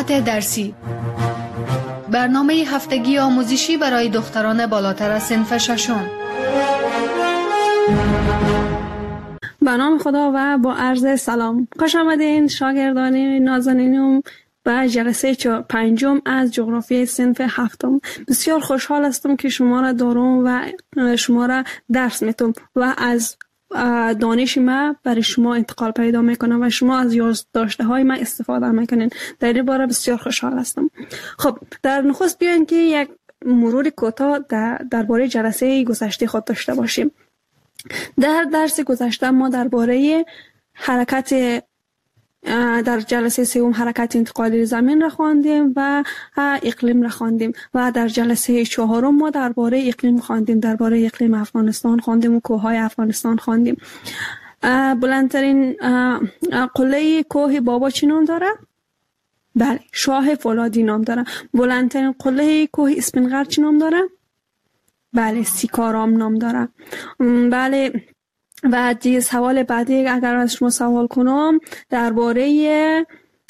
ساعت درسی، برنامه هفتگی آموزشی برای دختران بالاتر از صنف ششم. به نام خدا و با عرض سلام، خوش آمدین شاگردان نازنینم به جلسه 5 از جغرافی صنف 7. بسیار خوشحال هستم که شما را دارم و شما را درس میتم و از دانش ما برای شما انتقال پیدا میکنم و شما از یادداشته های من استفاده میکنین. در این باره بسیار خوشحال هستم. خب در نخست بیاین که یک مرور کوتاه درباره جلسه گذشته خود داشته باشیم. در درس گذشته ما درباره در جلسه 3 حرکت انتقالی زمین را خواندیم و اقلیم را خواندیم و در جلسه 4 ما درباره اقلیم خواندیم، درباره اقلیم افغانستان خواندیم و کوههای افغانستان خواندیم. بلندترین قله کوه بابا چی نام داره؟ بله، شاه فولادی نام داره. بلندترین قله کوه اسپینغر چی نام داره؟ بله، سیکارام نام داره. بله، و دیگه سوال بعدی اگر از شما سوال کنم درباره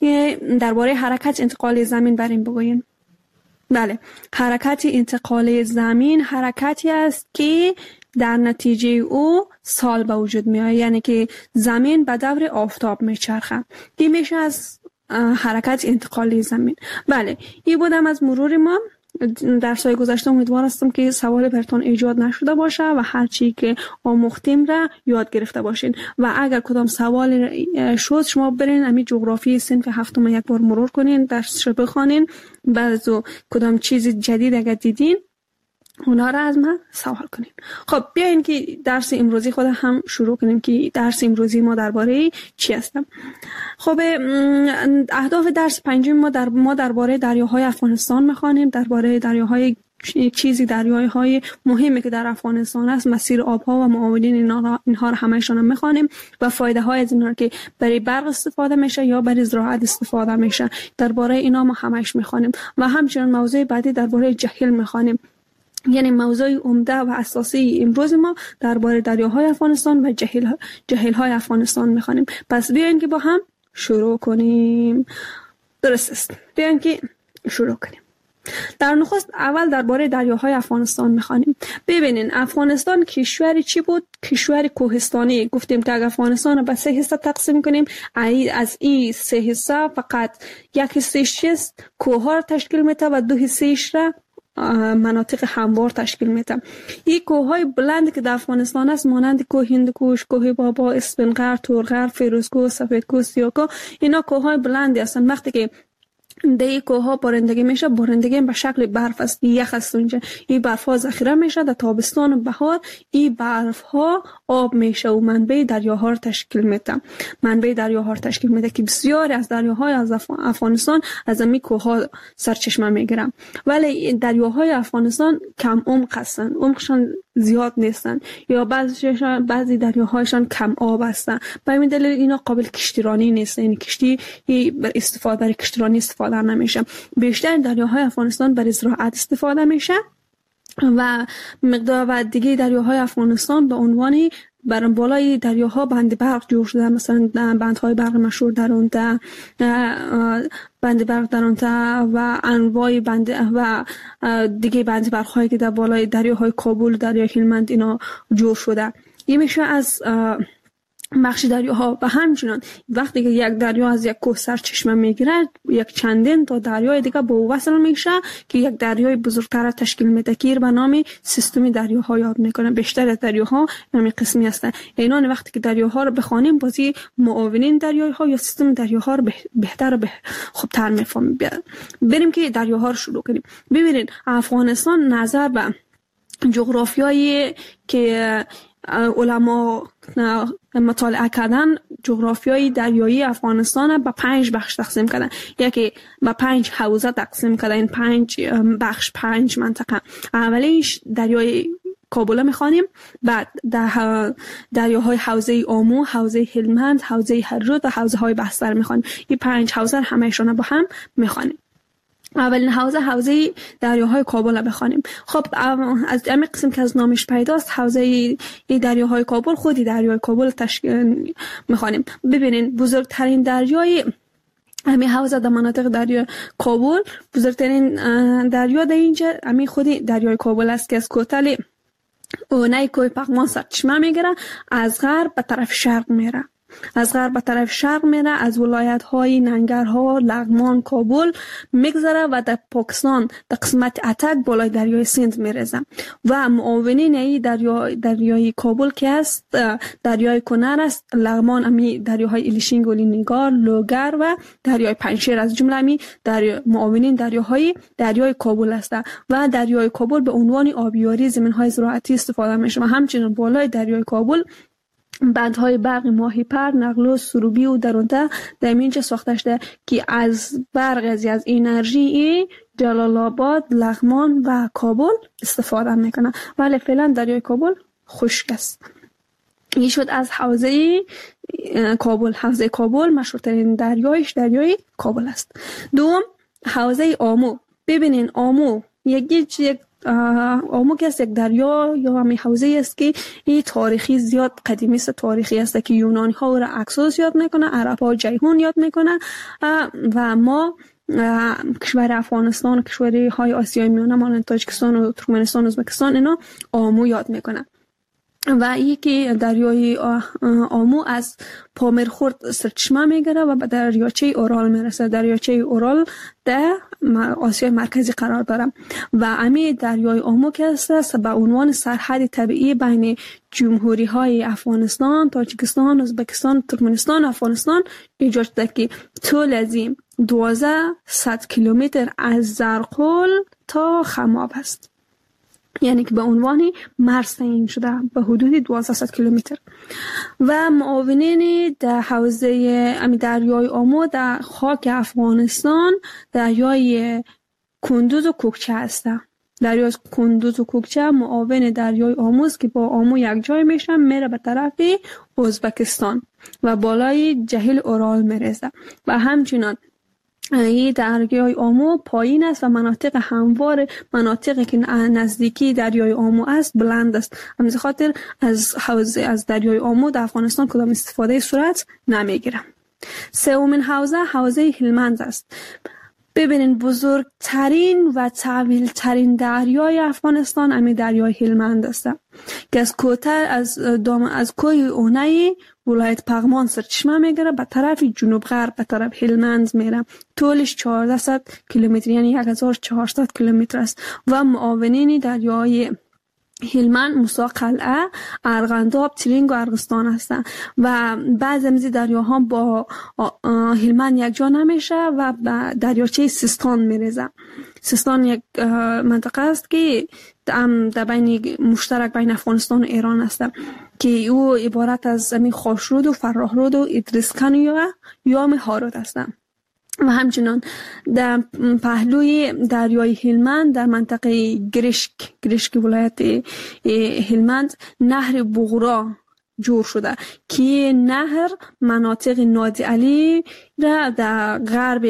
حرکت انتقال زمین بریم بگوین. بله، حرکت انتقال زمین حرکتی است که در نتیجه او سال به وجود می آید، یعنی که زمین به دور آفتاب میچرخه. این میشه از حرکت انتقال زمین. بله، این بودم از مرور ما. درس‌های گذشته امیدوار هستم که سوال براتون ایجاد نشده باشه و هر چی که آموختیم را یاد گرفته باشین و اگر کدام سوال شد شما برین همین جغرافی صنف 7 یک بار مرور کنین، درسش رو بخونین، بعد کدام چیز جدید اگر دیدین اونا را از من سوال کنین. خب بیاین که درس امروزی خود هم شروع کنیم که درس امروزی ما درباره چی هستم. خب اهداف درس 5 ما درباره دریاهای افغانستان میخوانیم، درباره دریاهای دریاهای مهمی که در افغانستان است، مسیر آبها و معاونین اینها رو همه‌شون هم میخوانیم و فایده های از اینها که برای برق استفاده میشه یا برای زراعت استفاده میشه، درباره اینا ما همش میخوانیم و همچنین موضوع بعدی درباره جهیل میخوانیم. یعنی موضوع عمده و اساسی امروز ما درباره دریاهای افغانستان و جهیل‌های افغانستان می‌خوانیم. پس بیاین که با هم شروع کنیم. درست است. بیاین که شروع کنیم. در نخست اول درباره دریاهای افغانستان می‌خوانیم. ببینین افغانستان کشوری چی بود؟ کشور کوهستانی. گفتیم که اگر افغانستان رو به 3 حصه تقسیم کنیم، از این 3 حصه فقط یک حصه‌اش کوه‌ها تشکیل میده و 2 حصه‌اش را مناطق هموار تشکیل میده. این کوههای بلند که در افغانستان است مانند کوه هندوکش، کوه بابا، اسپینغر، تورغر، فیروزکوه، سفیدکوه، سیاکوه، اینا کوههای بلندی هستند. وقتی که در کوهها بارندگی میشه، بارندگی به شکل برف است، یخ است اونجا. این برف ها ذخیره میشه در تابستان و بهار، این برف ها آب میشه و منبع دریاها را تشکیل میده که بسیاری از دریاهای از افغانستان از این کوهها سرچشمه میگیرن. ولی دریاهای افغانستان کم عمق هستند، عمقشان زیاد نیستن یا بعضی دریاهایشان کم آب هستند. به همین دلیل اینا قابل کشتیرانی نیستن، یعنی کشتی برای کشتیرانی استفاده نمیشه. بیشتر دریاهای افغانستان برای زراعت استفاده میشه و مقدار و دیگه دریاهای افغانستان به عنوان بر بالای دریاها بند برق جور شده، مثلا بندهای برق مشهور در اون بند برق در اون و انواع بند و دیگه بند برق هایی که در بالای دریاهای کابل، دریای هلمند اینا جور شده. این میشه از بخش دریاها. و همچنان وقتی که یک دریا از یک کوه سرچشمه میگیره، یک چندین تا دریای دیگه به وصل میشه که یک دریای بزرگتر تشکیل میده که به نام سیستم دریاها یاد میکنه. بیشتر دریاها همین قسمی هستن. اینان وقتی که دریاها رو بخوانیم بازی معاونین دریاها یا سیستم دریاها رو بهتر و خوبتر میفهمیم. بریم که دریاها رو شروع کنیم. ببینید افغانستان نظر به جغرافیایی که علما مطالعه کردن، جغرافیای دریایی افغانستان به 5 بخش تقسیم کردن. یکی به 5 حوزه تقسیم کردن. این 5 بخش 5 منطقه. اولیش دریای کابل میخوانیم، بعد دریاهای حوزه آمو، حوزه هلمند، حوزه هرود و حوزه های بستر میخوانیم. این 5 حوزه همه‌شون با هم میخوانیم. اولین حوزه دریاهای کابل بخوانیم. خب از همین قسم که از نامش پیداست، حوزه دریاهای کابل، خودی دریای کابل تشکیل میخوانیم. ببینین بزرگترین دریای همین حوزه در مناطق دریای کابل بزرگترین دریا در اینجا همین خودی دریای کابل است که از کوتل اونای کوه پغمان سرچشمه میگیره، از غرب به طرف شرق میره، از غرب به طرف شرق میره، از ولایت های ننگرهار، لغمان، کابل میگذره و در پاکستان در قسمت اتک بالای دریای سند میرسه و معاونین ای دریای کابل که است دریای کنر است، لغمان امی دریاهای ایلیشین، گلینگار، لوگر و دریای پنجشیر از جمله امی معاونین دریای کابل است و دریای کابل به عنوان آبیاری زمینهای زراعتی استفاده میشه و همچنین بالای دریای کابل بندهای برق ماهیپر، نقلو، سروبی و درونده در اینجا ساخته شده که از برق از انرژی جلال آباد، لغمان و کابل استفاده میکنه. ولی فعلا دریای کابل خشک است. این شد از حوزه کابل. حوزه کابل مشهورترین دریای کابل است. دوم حوزه آمو. ببینین آمو آمو که یک دریا یا همین حوزه است که این تاریخی زیاد قدیمی است، تاریخی است که یونانی ها را اکسوس یاد میکنه، عرب ها جیهون یاد میکنه و ما کشور افغانستان و کشوری های آسیای میانه مانند تاجیکستان و ترکمنستان و ازبکستان اینا آمو یاد میکنه و یکی دریای آمو از پامرخورد سرچشمه میگیره و به دریاچه اورال میرسه. دریاچه اورال در آسیای مرکزی قرار داره و امی دریای آمو که است به عنوان سرحد طبیعی بین جمهوری های افغانستان، تاجیکستان، ازبکستان، ترکمنستان و افغانستان ایجاد شده که طول از 1200 کیلومتر از زرقول تا خماب است، یعنی که به عنوان مرز تعیین شده به حدود 1200 کیلومتر و معاونین در حوزه دریای آمو در خاک افغانستان دریای کندوز و کوکچه هستند. دریای کندوز و کوکچه معاون دریای آمو است که با آمو یک جای میشه، میره به طرف ازبکستان و بالای جهیل اورال میرسه و همچنان این دریای آمو پایین است و مناطق هموار، مناطقی که نزدیکی دریای آمو است بلند است. همین خاطر از دریای آمو در افغانستان کدام استفاده صورت نمیگیره. سومین حوزه هلمند است. ببینین بزرگترین و طویل ترین دریای افغانستان همین دریای هلمند است که از کوه اونای ولایت پغمان سرچشمه میگیره به طرف جنوب غرب به طرف هلمند میره. طولش 1400 کیلومتر یعنی 1400 کیلومتر است و معاونین دریای هلمند موسی قلعه، ارغنداب، ترینگ و ارغستان هستند و بعضی از دریاها با هلمند یک جا نمیشه و به دریاچه سیستان میرسه. سیستان یک منطقه است که در بین مشترک بین افغانستان و ایران است که او عبارت از زمین خاشرود و فراهرود و ادریسکن یا هارود است و همچنان در پهلوی دریای هلمند در منطقه گرشک ولایت هلمند نهر بغرا جور شده که نهر مناطق نادی علی را در غرب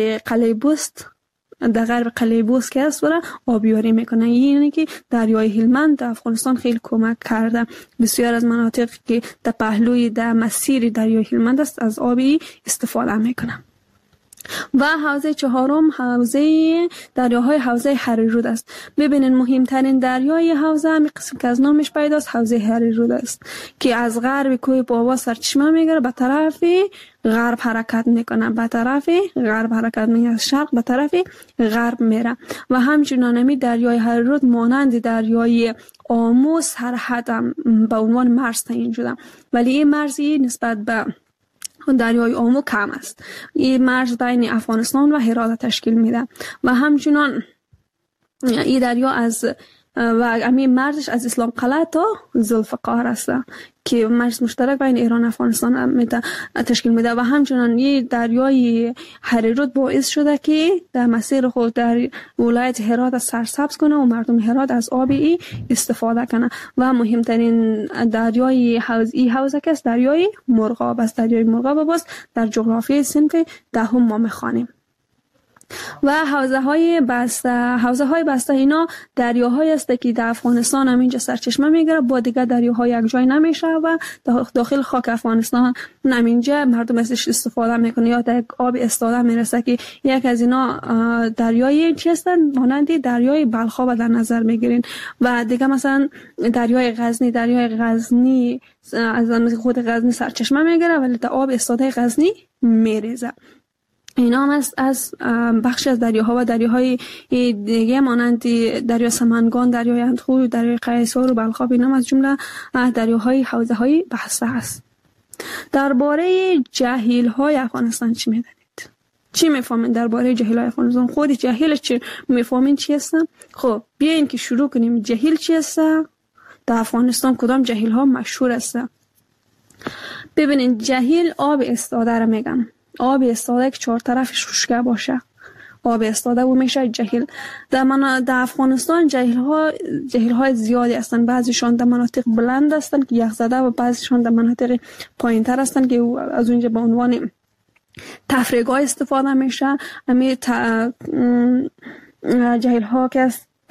قلعه بست که است را آبیاری میکنه. یعنی که دریای هلمند در افغانستان خیلی کمک کرده. بسیار از مناطق که در پهلوی در مسیر دریای هلمند است از آبی استفاده میکنه. و حوزه چهارم دریاهای حوزه هریرود است. ببینین مهمترین دریای حوزه همین قسم که از نامش پیداست حوزه هریرود است که از غرب کوه بابا سرچشمه میگیره به طرف غرب حرکت میکنه، از شرق به طرف غرب میره و همچنان همین دریای هریرود مانند دریای آمو سرحد به عنوان مرز تعیین شده، ولی این مرزی نسبت به دریای آمو کم است. این مرز بین افغانستان و هرات تشکیل میده و همچنان این دریا و همین مرزش از اسلام قلعه تا ذوالفقار است که مرز مشترک بین ایران و افغانستان تشکیل میده و همچنان این دریای هریرود باعث شده که در مسیر خود در ولایت هرات سرسبز کنه و مردم هرات از آب استفاده کنه و مهمترین دریای حوزه که است دریای مرغاب است. دریای مرغاب باز در جغرافیای صنف دهم ما میخوانیم. و حوزه های بسته اینا دریاهایی است که در افغانستان هم اینجا سرچشمه میگیره، با دیگه دریاهای یک جای نمیشه و داخل خاک افغانستان همینجا مردم ازش استفاده میکنه یا در آب استاده میرسه که یک از اینا دریای چی هستن مانند دریای بلخاب در نظر میگیرین و دیگه مثلا دریای غزنی از خود غزنی سرچشمه میگیره ولی در آب استاده غزنی میریزه. اینا هم از بخش از دریاها و دریاهای دیگه مانند دریا سمنگان، دریای اندخو، دریای قیصر و بلخاب اینا هم از جمله دریاهای حوزه های بسته است. درباره جهیل های افغانستان چی میدانید؟ چی میفهمین درباره جهیل های افغانستان؟ خود جهیل چی میفهمین چی هستن؟ خب بیاین که شروع کنیم. جهیل چی هستن؟ در افغانستان کدام جهیل ها مشهور هستن؟ ببینین جهیل آب استاده را میگن. آب استاده که 4 طرفش خشک باشه آب استاده و میشه جهیل. در افغانستان جهیل های زیادی هستن. بعضیشان در مناطق بلند هستن که یخ زده و بعضیشان در مناطق پایین تر هستن که از اونجا به عنوان تفریحگاه استفاده میشه. همین جهیل ها که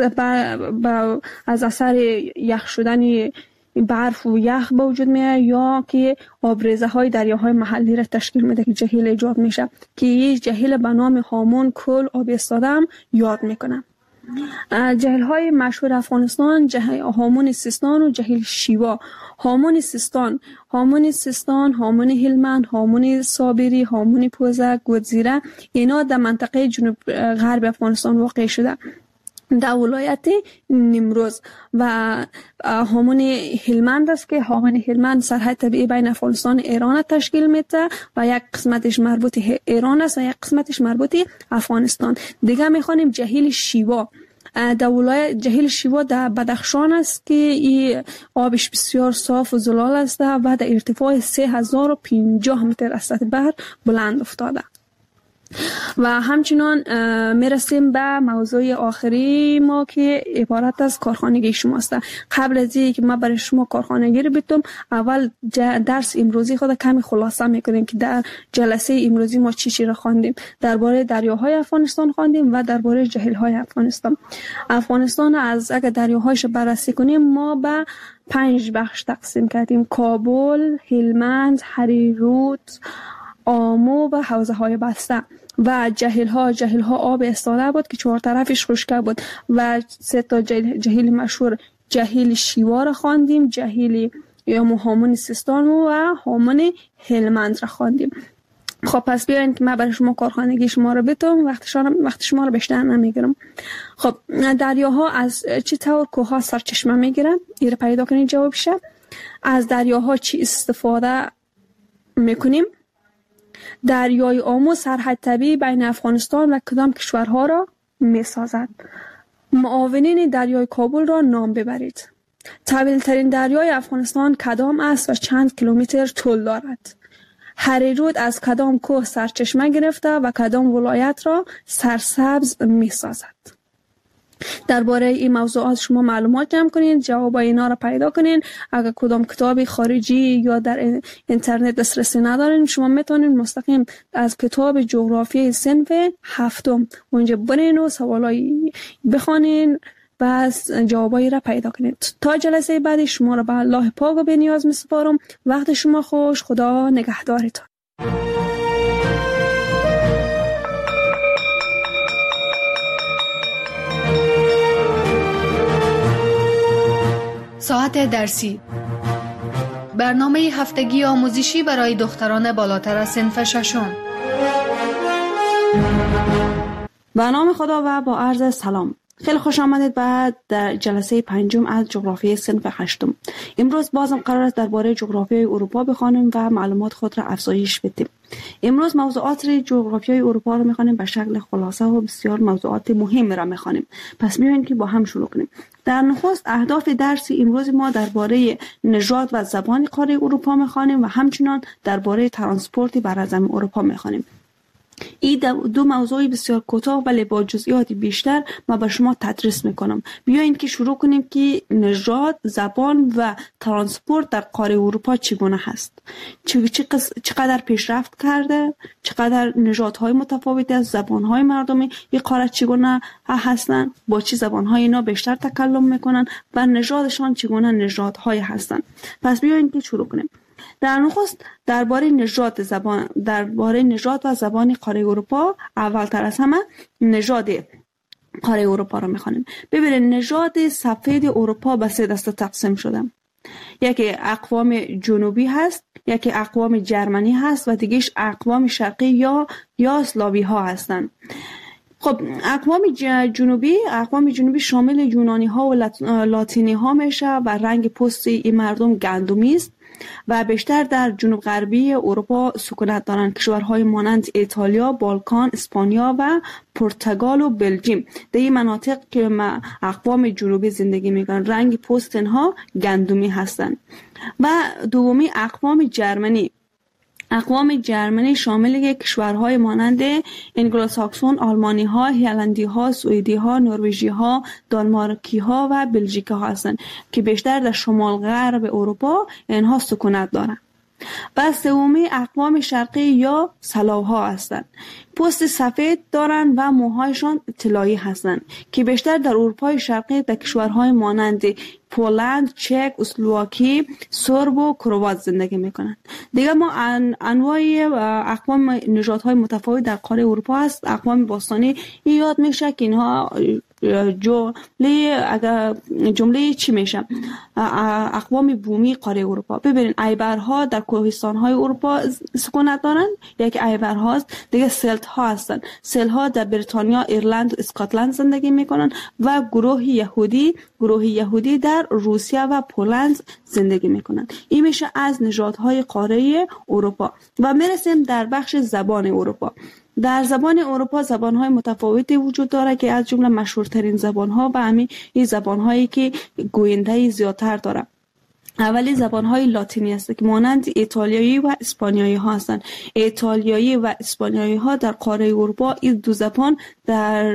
از اثر یخ شدن برف و یخ به وجود میاد یا که آبریزه های دریاهای محلی را تشکیل میده که جهیل ایجاد میشه که یه جهیل به نام هامون کل آب استاده هم یاد میکنه. جهیل های مشهور افغانستان هامون سیستان و جهیل شیوا. هامون سیستان، هامون هلمند، هامون صابری، هامون پوزک، گودزیره اینا در منطقه جنوب غرب افغانستان واقع شده در ولایت نیمروز. و هامون هلمند است که هامون هلمند سرحد طبیعی بین افغانستان و ایران تشکیل میده و یک قسمتش مربوط ایران است و یک قسمتش مربوط افغانستان. دیگه میخوانیم جهیل شیوا. در ولایت جهیل شیوا در بدخشان است که این آبش بسیار صاف و زلال است و در ارتفاع 3050 متر از سطح بحر بلند افتاده. و همچنان میرسیم به موضوع آخری ما که عبارت از کارخانگی شماست. قبل از اینکه ما برای شما کارخانگی رو بگم اول درس امروزی خود کمی خلاصه میکنیم که در جلسه امروزی ما چی را خواندیم. درباره دریاهای افغانستان خواندیم و درباره جهیل‌های افغانستان. افغانستان از اگر دریاهایش بررسی کنیم ما به 5 بخش تقسیم کردیم: کابل، هلمند، هریرود، آمو و حوزه های بسته. و جهیل ها آب استاده بود که 4 طرفش خشک بود و 3 تا جهیل مشهور جهیل شیوا را خواندیم، جهیل یا هامون سیستان و هامون هلمند را خواندیم. خب پس بیاین که من برای شما کارخانگی شما رو بتونم وقت شما رو بیشتر نمیگیرم. خب دریاها از چه طور کوه ها سرچشمه میگیرن؟ این رو پیدا کنید جواب شه. از دریاها چی استفاده میکنیم؟ دریای آمو سرحد طبیعی بین افغانستان و کدام کشورها را می سازد؟ معاونین دریای کابل را نام ببرید. طویل ترین دریای افغانستان کدام است و چند کیلومتر طول دارد؟ هریرود از کدام کوه سرچشمه گرفته و کدام ولایت را سرسبز می سازد؟ درباره این موضوعات شما معلومات جمع کنین، جواب اینا را پیدا کنین. اگر کدام کتاب خارجی یا در اینترنت دسترسی ندارین شما میتونین مستقیم از کتاب جغرافیای صنف 7 اونجا برین و سوالایی بخونین بس جوابایی را پیدا کنین. تا جلسه بعدی شما را به الله پاک و بی‌نیاز میسپارم. وقت شما خوش. خدا نگهدارتان. ساعت درسی، برنامه هفتگی آموزشی برای دختران بالاتر از صنف 6. به نام خدا و با عرض سلام. خیلی خوش آمدید در جلسه 5 از جغرافیای صنف 8. امروز بازم قرار است درباره جغرافیای اروپا بخوانیم و معلومات خود را افزایش بدیم. امروز موضوعات جغرافیای اروپا را می‌خوانیم به شکل خلاصه و بسیار موضوعات مهم را می‌خوانیم. پس بیاین که با هم شروع کنیم. در نخست اهداف درس امروز ما درباره نژاد و زبان قاره اروپا می‌خوانیم و همچنین درباره ترانسپورت بر زمین اروپا می‌خوانیم. این دو موضوع بسیار کوتاه ولی با جزئیات بیشتر ما به شما تدریس میکنم. بیایید که شروع کنیم که نژاد، زبان و ترانسپورت در قاره اروپا چگونه هست، چقدر پیشرفت کرده، چقدر نژادهای متفاوتی از زبانهای مردمی این قاره چگونه هستند، با چه زبانهای اینا بیشتر تکلم میکنن و نژادشان چگونه نژادهای هستند. پس بیایید که شروع کنیم. در نخست درباره نژاد و زبان قاره اروپا، اولتر از همه نژاد قاره اروپا را میخوانیم. ببینید نژاد سفید اروپا به 3 دسته تقسیم شده. یکی اقوام جنوبی هست، یکی اقوام جرمنی هست و دیگهش اقوام شرقی یا اسلاوی ها هستند. خب اقوام جنوبی شامل یونانی ها و لاتینی ها میشه و رنگ پوست این مردم گندمی است و بیشتر در جنوب غربی اروپا سکونت دارند. کشورهای مانند ایتالیا، بالکان، اسپانیا و پرتغال و بلژیم در این مناطق که اقوام جنوبی زندگی میکنند رنگ پوست اینها گندمی هستند. و دومی اقوام جرمنی شامل کشورهای مانند انگلوساکسون، آلمانی ها، هلندی ها، سوئدی ها، نروژی ها، دانمارکی ها و بلژیکی ها هستند که بیشتر در شمال غرب اروپا اینها سکونت دارند. و سومی اقوام شرقی یا سلاو ها هستند. پوست سفید دارند و موهایشان طلایی هستند که بیشتر در اروپای شرقی در کشورهای مانند پولند، چک، اسلواکی، سرب و کروات زندگی میکنند. دیگه ما انواع اقوام نژادهای متفاوت در قاره اروپا هست. اقوام باستانی یاد میشه که اینها جمله چی میشه؟ اقوام بومی قاره اروپا. ببینید ایبرها در کوهستان‌های اروپا سکونت دارند. یک ایبرهاست. دیگه سلت ها هستن. سلت ها در بریتانیا، ایرلند و اسکاتلند زندگی میکنن و گروه یهودی در روسیه و پولند زندگی میکنن. این میشه از نژادهای قاره اروپا. و میرسیم در بخش زبان اروپا. در زبان اروپا زبان‌های متفاوتی وجود داره که از جمله مشهورترین زبان‌ها و همین این زبان‌هایی که گوینده زیادتر داره. اولی زبان‌های لاتینی است که مانند ایتالیایی و اسپانیایی ها هستند. ایتالیایی و اسپانیایی ها در قاره اروپا این دو زبان در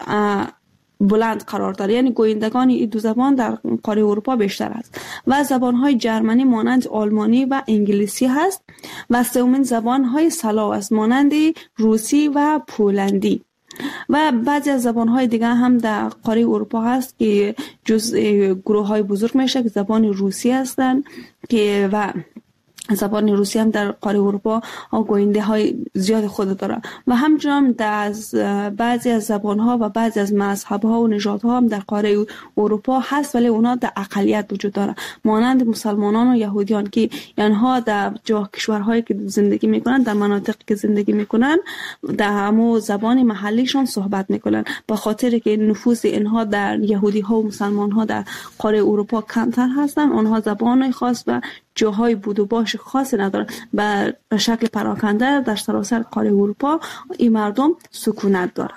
بلند قرار داره، یعنی گویندگان این دو زبان در قاره اروپا بیشتر است. و زبان‌های جرمنی مانند آلمانی و انگلیسی هست. و سومین زبان‌های سلاو است مانند روسی و پولندی. و بعضی از زبان‌های دیگه هم در قاره اروپا هست که گروه‌های بزرگ میشه که زبان روسی هستند که و زبان روسی هم در قاره اروپا گوینده های زیاد خود داره. و همچنین از بعضی از زبان ها و بعضی از مذهب ها و نژاد ها هم در قاره اروپا هست ولی اونا در اقلیت وجود داره، مانند مسلمانان و یهودیان که اینها در کشورهایی که زندگی میکنن، در مناطقی که زندگی میکنن در همون زبان محلیشون صحبت میکنن. به خاطر که نفوذ اینها در یهودی ها و مسلمان ها در قاره اروپا کمتر هستن، اونها زبان خاص و جاهای بود و باش خاصی ندارن. به شکل پراکنده در سراسر قاره اروپا این مردم سکونت دارن.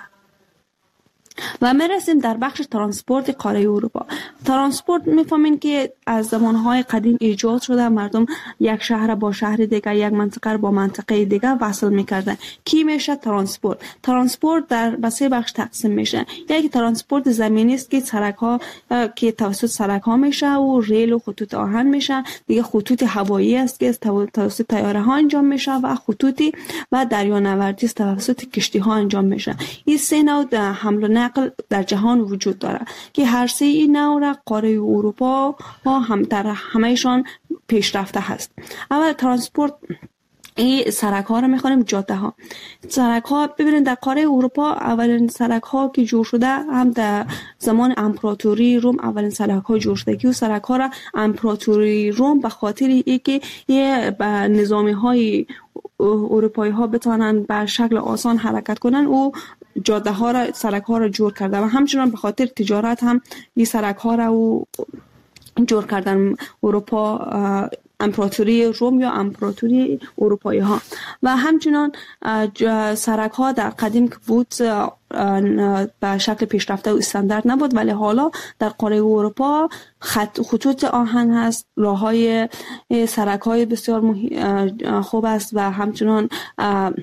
و میرسیم در بخش ترانسپورت قاره اروپا. ترانسپورت میفهمین که از زمانهای قدیم ایجاد شده. مردم یک شهر با شهر دیگه، یک منطقه با منطقه دیگه وصل میکردن. کی میشه ترانسپورت در 3 بخش تقسیم میشه. یکی ترانسپورت زمینی است که سرک ها که توسط سرک ها میشه و ریل و خطوط آهن میشه. دیگه خطوط هوایی است که توسط طیاره ها انجام میشه و خطوطی و دریانوردی توسط کشتی ها انجام میشه. این 3 نوع حمل و نقل در جهان وجود داره که هر 3 این نوع را قاره اروپا هم در همهشان پیشرفته هست. اول ترانسپورت این سرک ها را میخوانیم جاده ها. سرک ها ببینید در قاره اروپا اولین سرک ها که جور شده هم در زمان امپراتوری روم اولین سرک ها جور شده که سرک ها را امپراتوری روم به خاطر اینکه نظامی های اروپایی ها بتوانند به شکل آسان حرکت کنند او جاده ها را سرک ها را جور کرده و همچنان به خاطر تجارت هم این سرک ها را جور کردن اروپا، امپراتوری روم یا امپراتوری اروپایی ها. و همچنان سرک ها در قدیم که بود به شکل پیشرفته و استاندارد نبود ولی حالا در قاره اروپا خطوط آهن هست، راه های سرک های بسیار خوب است و همچنان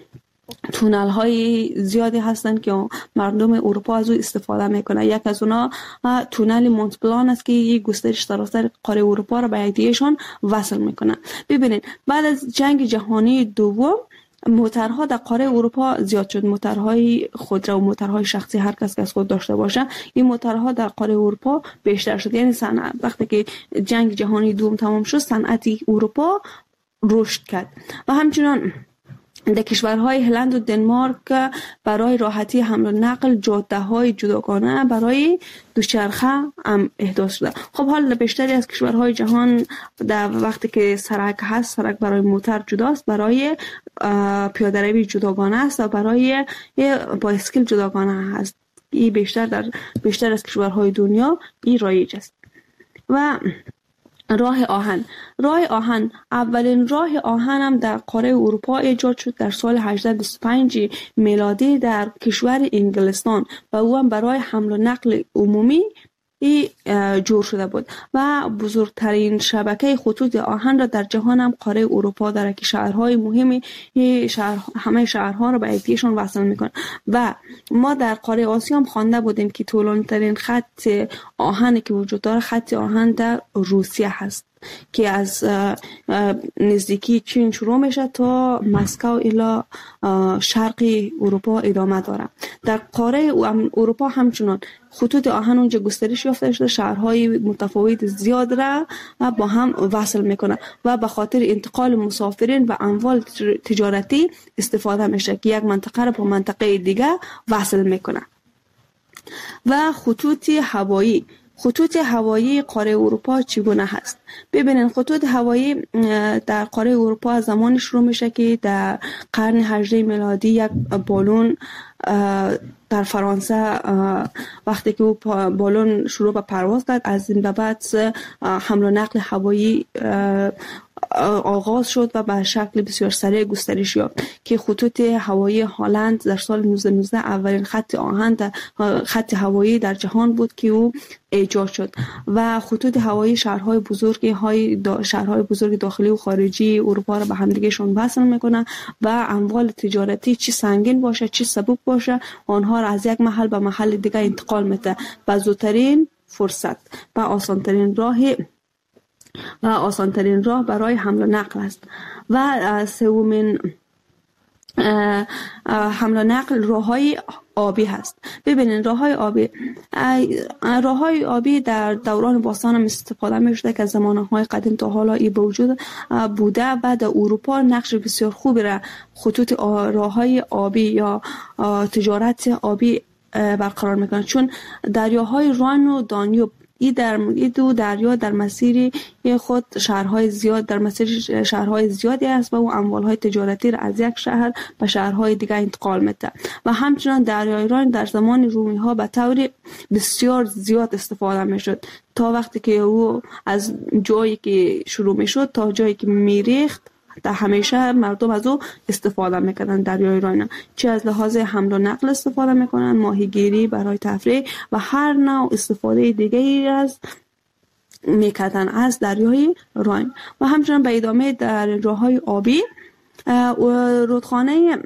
تونل های زیادی هستند که مردم اروپا از او استفاده میکنه. یک از اونا تونل مونت بلان است که یک گسترش سراسر قاره اروپا را به یکدیگهشان وصل میکنه. ببینید بعد از جنگ جهانی دوم موترها در قاره اروپا زیاد شد. موترهای خودرو و موترهای شخصی هر کس که از خود داشته باشه، این موترها در قاره اروپا بیشتر شد. یعنی صنعت وقتی که جنگ جهانی دوم تمام شد صنعت اروپا رشد کرد. و همچنان در کشورهای هلند و دنمارک برای راحتی حمل و نقل جاده‌های جداگانه برای دوچرخه هم احداث شده. خب حال بیشتری از کشورهای جهان در وقتی که سرک هست، سرک برای موتر جداست، برای پیاده‌روی جداگانه است و برای بایسکل جداگانه هست. این بیشتر از کشورهای دنیا این رایج است. و راه آهن اولین راه آهن هم در قاره اروپا ایجاد شد در سال 1825 میلادی در کشور انگلستان و او هم برای حمل و نقل عمومی جور شده بود و بزرگترین شبکه خطوط آهن را در جهان هم قاره اروپا داره که شهرهای مهمی همه شهرها را به یکدیگهشان وصل میکنه. و ما در قاره آسیا هم خوانده بودیم که طولانی‌ترین خط آهنی که وجود داره خط آهن در روسیه هست که از نزدیکی چین شروع میشه تا مسکو الی شرق اروپا ادامه داره. در قاره اروپا همچنان خطوط آهن اونجا گسترش یافته شده، شهرهای متفاوت زیاد را با هم وصل میکنه و به خاطر انتقال مسافرین و اموال تجارتی استفاده میشه که یک منطقه را با منطقه دیگه وصل میکنه. و خطوط هوایی قاره اروپا چگونه هست؟ ببینید خطوط هوایی در قاره اروپا زمانی شروع میشه که در قرن 18 میلادی یک بالون در فرانسه وقتی که او بالون شروع به پرواز کرد، از این به بعد حمل و نقل هوایی آغاز شد و به شکل بسیار سریع گسترش یافت که خطوط هوایی هلند در سال 1919 اولین خط هوایی در جهان بود که او ایجاد شد. و خطوط هوایی شهرهای بزرگ داخلی و خارجی اروپا را به همدیگهشون وصل میکنه و اموال تجارتی چی سنگین باشه چی سبک باشه آنها را از یک محل به محل دیگه انتقال میده به زودترین فرصت و آسانترین راه برای حمل و نقل است. و سومین حمل و نقل راههای آبی هست. ببینید راههای آبی در دوران باستان هم استفاده می شده که از زمانهای قدیم تا حالا ای به وجود بوده و در اروپا نقش بسیار خوبی را خطوط راههای آبی یا تجارت آبی برقرار میکنه، چون دریاهای راین و دانیوب این دو دریا در مسیر خود شهرهای زیادی است و او اموالهای تجارتی را از یک شهر به شهرهای دیگر انتقال میده. و همچنان دریای راین در زمان رومی ها به طور بسیار زیاد استفاده میشد تا وقتی که او از جایی که شروع میشد تا جایی که میریخت در همیشه مردم از او استفاده میکنن. دریای راین چه از لحاظ حمل و نقل استفاده میکنن، ماهیگیری برای تفریح و هر نوع استفاده دیگری از میکردن از دریای راین. و همچنان به ادامه در راههای آبی رودخانه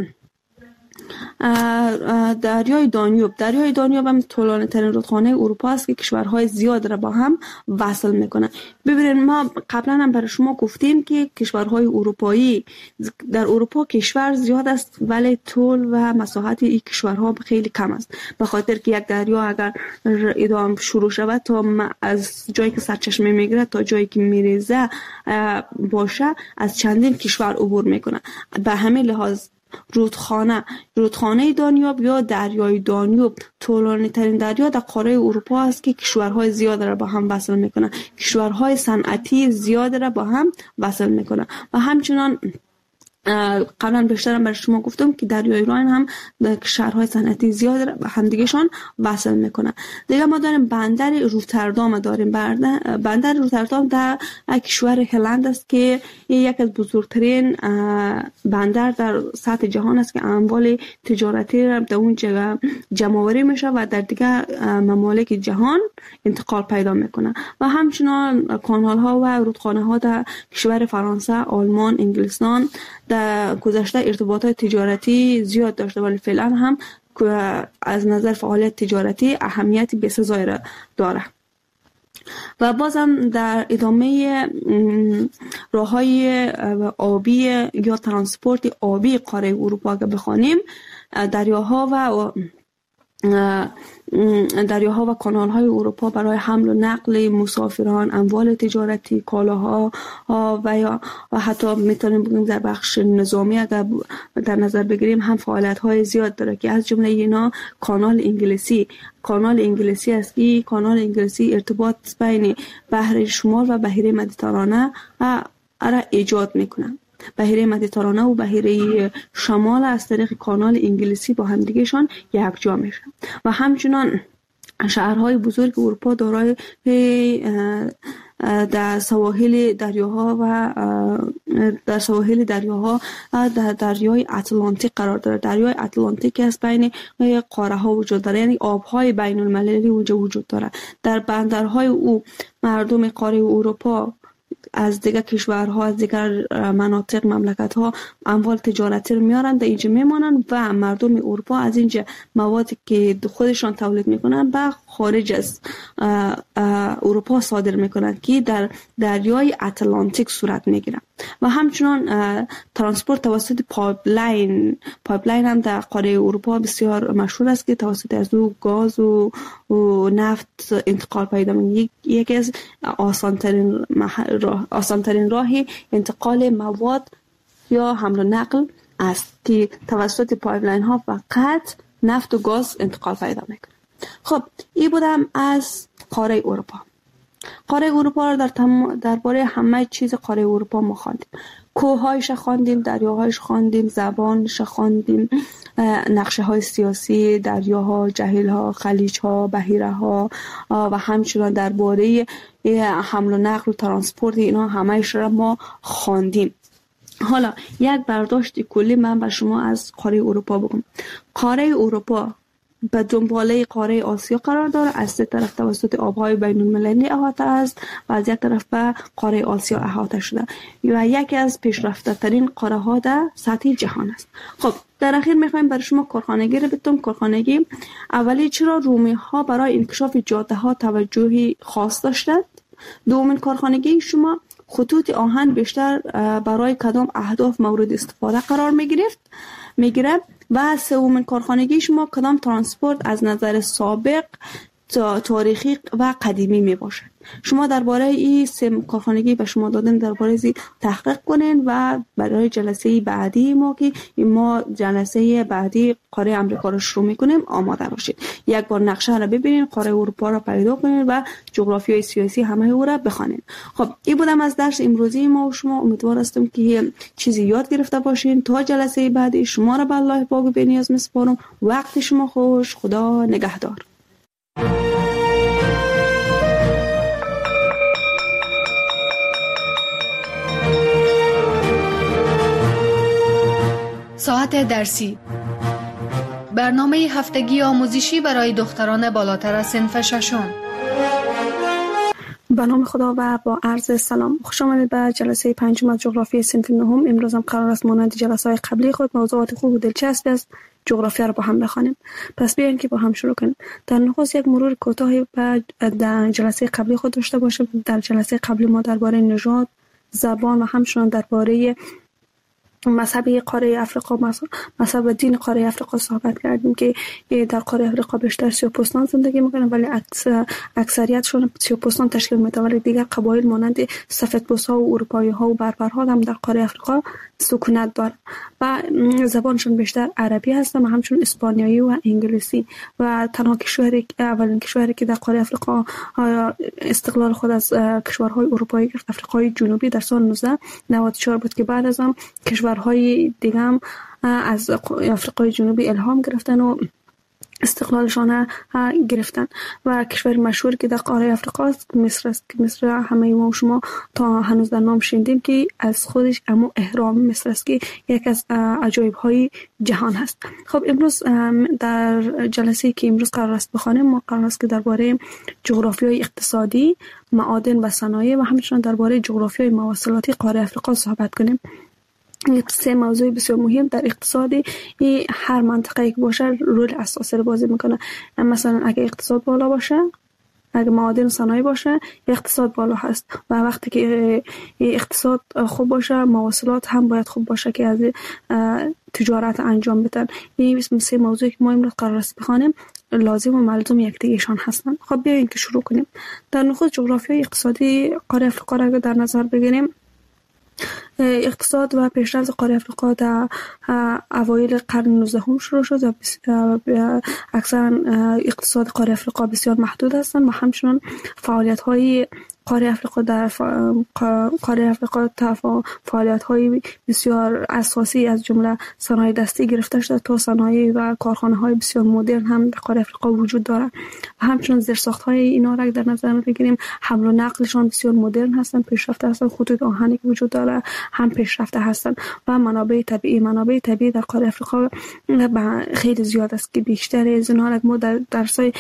دریای دانیوب هم طولانی ترین رودخانه اروپا است که کشورهای زیاد را با هم وصل میکنه. ببینید ما قبلا هم برای شما گفتیم که کشورهای اروپایی در اروپا کشور زیاد است ولی طول و مساحت این کشورها خیلی کم است، به خاطر که یک دریا اگر ادامه شروع شود تا از جایی که سرچشمه میگیره تا جایی که میریزه باشه از چندین کشور عبور میکنه. به همین لحاظ رودخانه دانیوب یا دریای دانیوب طولانی ترین دریا در قاره اروپا است که کشورهای زیاد را با هم وصل میکنه، کشورهای صنعتی زیاد را با هم وصل میکنه. و همچنان قبلا بیشترم برای شما گفتم که دریای راین هم شهرهای صنعتی زیاد را همدیگهشان وصل میکنه. دیگه ما داریم بندر روتردام بندر روتردام در کشور هلند است که یک از بزرگترین بندر در سطح جهان است که اموال تجارتی را در اون جمع آوری میشه و در دیگه ممالک جهان انتقال پیدا میکنه. و همچنان کانال ها و رودخانه ها در کشور فرانسه، آلمان، انگلستان، در گذشته ارتباطات تجارتی زیاد داشته، ولی فعلا هم از نظر فعالیت تجارتی اهمیتی بسزایی را داره. و بازم در ادامه راه‌های آبی یا ترانسپورت آبی قاره اروپا که بخوانیم، دریاها و کانال‌های اروپا برای حمل و نقل مسافران، اموال تجارتی، کالاها و حتی میتونیم بگیم در بخش نظامی اگر در نظر بگیریم هم فعالیت‌های زیاد داره که از جمله اینا کانال انگلیسی است که کانال انگلیسی ارتباط بین بحر شمال و بحیره مدیترانه را ایجاد میکنه. بحیره مدیترانه و بحیره شمال از طریق کانال انگلیسی با همدیگهشان یکجا میشن و همچنان شهرهای بزرگ اروپا دارای در سواحل دریاها در دریای اتلانتیک قرار داره. دریای اتلانتیک از بین قاره ها وجود داره، یعنی آبهای بین المللی وجود داره. در بندرهای او مردم قاره اروپا از دیگر کشورها، از دیگر مناطق، مملکت‌ها اموال تجارتی رو میارن در اینجا میمانن و مردم اروپا از اینجا موادی که خودشان تولید میکنن به خارج از اروپا صادر میکنن که در دریای اتلانتیک صورت میگیره. و همچنان ترانسپورت توسط پایپلاین هم در قاره اروپا بسیار مشهور است که توسط از او گاز و نفت انتقال پیدا می‌کنه. یکی از آسان‌ترین راهی انتقال مواد یا حمل و نقل است که توسط پایپلاین ها فقط نفت و گاز انتقال پیدا میکنه. خب این بودم از قاره اروپا. قاره اروپا را درباره همه چیز قاره اروپا ما خواندیم. کوه‌هایش خواندیم، دریاهایش خواندیم، زبانش خواندیم، نقشه های سیاسی، دریاها، جهیل‌ها، خلیج‌ها، بحیره‌ها و همچنان درباره حمل و نقل و ترانسپورت اینا همه‌اش را ما خواندیم. حالا یک برداشت کلی من بر شما از قاره اروپا بگم. قاره اروپا به دنباله قاره آسیا قرار داره، از سه طرف توسط آبهای بین المللی احاطه است و از یک طرف به قاره آسیا احاطه شده و یکی از پیشرفته ترین قاره ها در سطح جهان است. خب در اخیر میخوایم برای شما کارخانگی رو بگم. کارخانگی اولی چرا رومی ها برای انکشاف جاده ها توجهی خاص داشتند؟ دومین کارخانگی شما خطوط آهن بیشتر برای کدام اهداف مورد استفاده قرار میگیره و سومین کارخانگی شما کدام ترانسپورت از نظر سابق تاریخی و قدیمی می باشد. شما درباره این سه کارخانگی به شما دادن درباره زی تحقیق کنین و برای جلسه بعدی ما جلسه بعدی قاره امریکا رو شروع میکنیم آماده باشید. یک بار نقشه را ببینین، قاره اروپا را پیدا کنین و جغرافیای سیاسی همه او را بخوانین. خب این بودم از درس امروزی ما و شما. امیدوار هستم که چیزی یاد گرفته باشین. تا جلسه بعدی شما را به الله پاک و بی‌نیاز میسپارم. وقت شما خوش. خدا نگهدار. ساعت درسی، برنامه هفتگی آموزشی برای دختران بالاتر از صنف ششم. به نام خدا و با عرض سلام، خوش آمدید به جلسه پنجم از جغرافی صنف نهم. امروز هم قرار است مانند جلسه‌های قبلی خود موضوعات خوب و دلچسب از جغرافیا را با هم بخوانیم. پس بیاین که با هم شروع کنیم. در نخست یک مرور کوتاهی در جلسه قبلی خود داشته باشیم. در جلسه قبلی ما درباره نژاد، زبان و همچنان درباره مذهب قاره افریقا، مذهب دین قاره افریقا صحبت کردیم که در قاره افریقا بیشتر سیاه‌پوستان زندگی میکنن ولی اکثریتشون سیاه‌پوستان تشکیل میدن، ولی دیگر قبایل مانند سفیدپوست‌ها و اروپایی‌ها و بربرها هم در قاره افریقا سکونت دارن و زبانشون بیشتر عربی هست و همچنین اسپانیایی و انگلیسی و تنها اولین کشوری که در قاره افریقا استقلال خود از کشورهای اروپایی گرفت افریقای جنوبی در سال 1994 بود که بعد از هم کشورهای دیگه هم از افریقای جنوبی الهام گرفتن و استقلالشان گرفتن و کشور مشهور که در قاره افریقا است مصر است که مصر همه ما و شما تا هنوز در نام شنیدیم که از خودش اما اهرام مصر است که یک از عجایب های جهان هست. خب امروز در جلسه که امروز قرار است بخوانیم ما قرار است که درباره جغرافیای اقتصادی، معادن و صنایع و همچنین درباره جغرافیای مواصلاتی قاره افریقا صحبت کنیم. سه موضوع بسیار مهم در اقتصادی هر منطقه که باشه رول اساسی رو بازی میکنه. مثلا اگه اقتصاد بالا باشه، اگه معادن و صنایع باشه، اقتصاد بالا هست و وقتی که اقتصاد خوب باشه مواصلات هم باید خوب باشه که از تجارت انجام بدن. این سه موضوعی که ما امروز قرار است بخوانیم لازم و ملزوم یکدیگرشان هستند. خب بیایید که شروع کنیم. در نخست جغرافیای اقتصادی قاره افریقا را در نظر بگیریم. اقتصاد و پیشرفت قاره افریقا در اوایل قرن 19 شروع شد و اکثرا اقتصاد قاره افریقا بسیار محدود هستند و همچنان فعالیت‌های قاره افریقا در قاره افریقا فعالیت‌های بسیار اساسی از جمله صنایع دستی گرفته شده تا صنایع و کارخانه‌های بسیار مدرن هم در قاره افریقا وجود دارد و همچنان زیرساخت‌های اینا را در نظر بگیریم حمل و نقلشان بسیار مدرن هستند، پیشرفته هستند. خطوط آهنی که وجود داره هم پیشرفته هستند و منابع طبیعی در قاره افریقا خیلی زیاد است که بیشتر از اینها ما در درس‌های